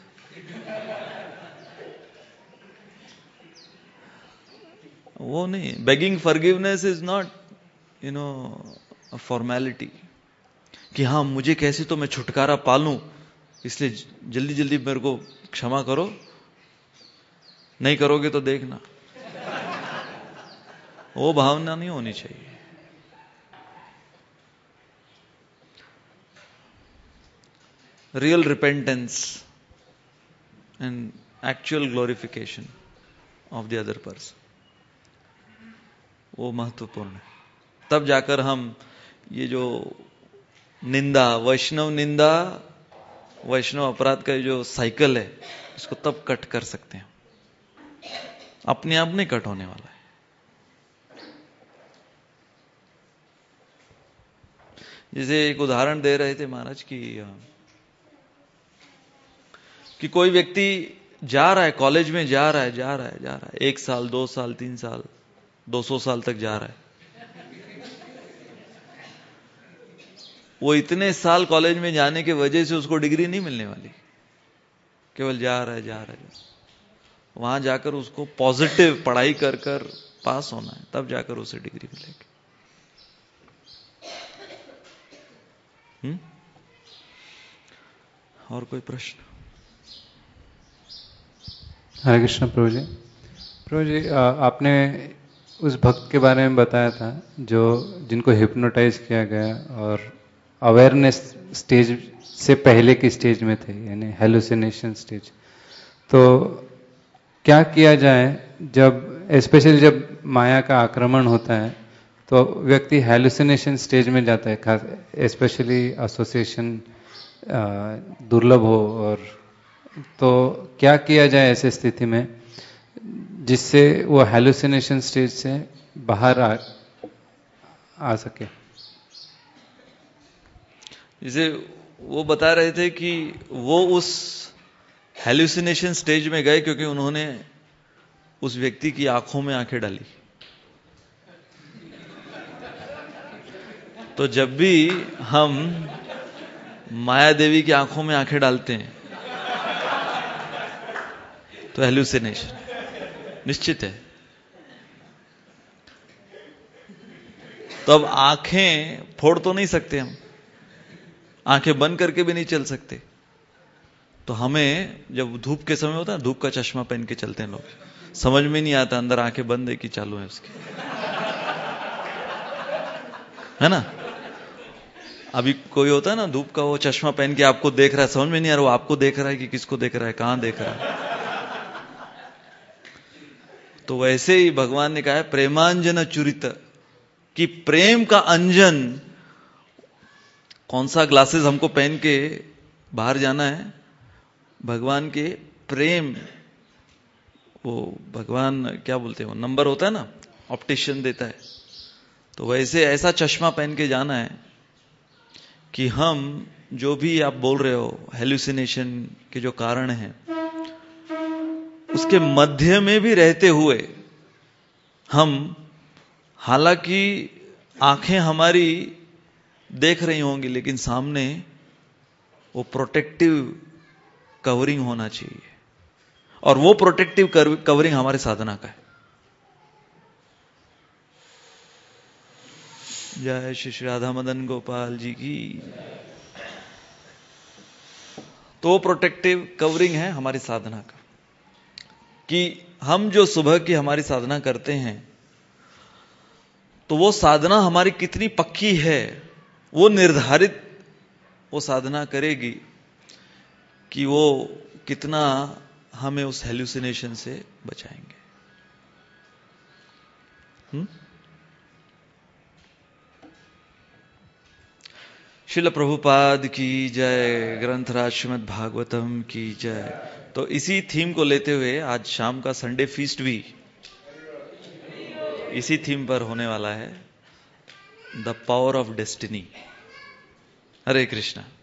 Speaker 1: वो नहीं, begging forgiveness is not a formality कि हाँ मुझे कैसे तो मैं छुटकारा पालूं, इसलिए जल्दी जल्दी मेरे को क्षमा करो, नहीं करोगे तो देखना। वो भावना नहीं होनी चाहिए। Real repentance and actual glorification of the other person, वो महत्वपूर्ण है। तब जाकर हम ये जो निंदा, वैष्णव अपराध का जो साइकिल है, इसको तब कट कर सकते हैं। अपने आप नहीं कट होने वाला है। जैसे एक उदाहरण दे रहे थे महाराज कि कोई व्यक्ति जा रहा है, कॉलेज में जा रहा है 1 साल 2 साल 3 साल 200 साल तक जा रहा है। वो इतने साल कॉलेज में जाने के वजह से उसको डिग्री नहीं मिलने वाली, केवल जा रहा है। वहां जाकर उसको पॉजिटिव पढ़ाई कर कर पास होना है, तब जाकर उसे डिग्री मिलेगी। और कोई प्रश्न?
Speaker 2: हरे कृष्ण प्रभु जी। प्रभु जी, आपने उस भक्त के बारे में बताया था जिनको हिप्नोटाइज किया गया और अवेयरनेस स्टेज से पहले की स्टेज में थे, यानी हेलुसिनेशन स्टेज। तो क्या किया जाए स्पेशली जब माया का आक्रमण होता है तो व्यक्ति हेलुसिनेशन स्टेज में जाता है, खास स्पेशली एसोसिएशन दुर्लभ हो, और तो क्या किया जाए ऐसे स्थिति में जिससे वो हेलुसिनेशन स्टेज से बाहर आ सके?
Speaker 1: जैसे वो बता रहे थे कि वो उस हेलुसिनेशन स्टेज में गए क्योंकि उन्होंने उस व्यक्ति की आंखों में आंखें डाली। तो जब भी हम माया देवी की आंखों में आंखें डालते हैं तो हेलुसिनेशन निश्चित है। तो अब आंखें फोड़ तो नहीं सकते हम, आंखें बंद करके भी नहीं चल सकते। तो हमें जब धूप के समय होता है, धूप का चश्मा पहन के चलते हैं लोग, समझ में नहीं आता अंदर आंखें बंद है कि चालू है उसकी, है ना। अभी कोई होता है ना धूप का वो चश्मा पहन के आपको देख रहा है, समझ में नहीं आ रहा वो आपको देख रहा है कि किसको देख रहा है, कहां देख रहा है। तो वैसे ही भगवान ने कहा है प्रेमांजन चुरित, कि प्रेम का अंजन, कौन सा ग्लासेस हमको पहन के बाहर जाना है, भगवान के प्रेम, वो भगवान क्या बोलते हैं, वो नंबर होता है ना, ऑप्टिशियन देता है। तो वैसे ऐसा चश्मा पहन के जाना है कि हम जो भी आप बोल रहे हो हेलुसिनेशन के जो कारण हैं, उसके मध्य में भी रहते हुए हम, हालांकि आंखें हमारी देख रही होंगी, लेकिन सामने वो प्रोटेक्टिव कवरिंग होना चाहिए, और वो प्रोटेक्टिव कवरिंग हमारे साधना का है। जय श्री राधा मदन गोपाल जी की। तो वो प्रोटेक्टिव कवरिंग है हमारी साधना का, कि हम जो सुबह की हमारी साधना करते हैं तो वो साधना हमारी कितनी पक्की है, वो निर्धारित वो साधना करेगी कि वो कितना हमें उस हेल्यूसिनेशन से बचाएंगे। श्रील प्रभुपाद की जय, ग्रंथराज श्रीमद् भागवतम की जय। तो इसी थीम को लेते हुए आज शाम का संडे फीस्ट भी इसी थीम पर होने वाला है, the power of destiny. Hare Krishna.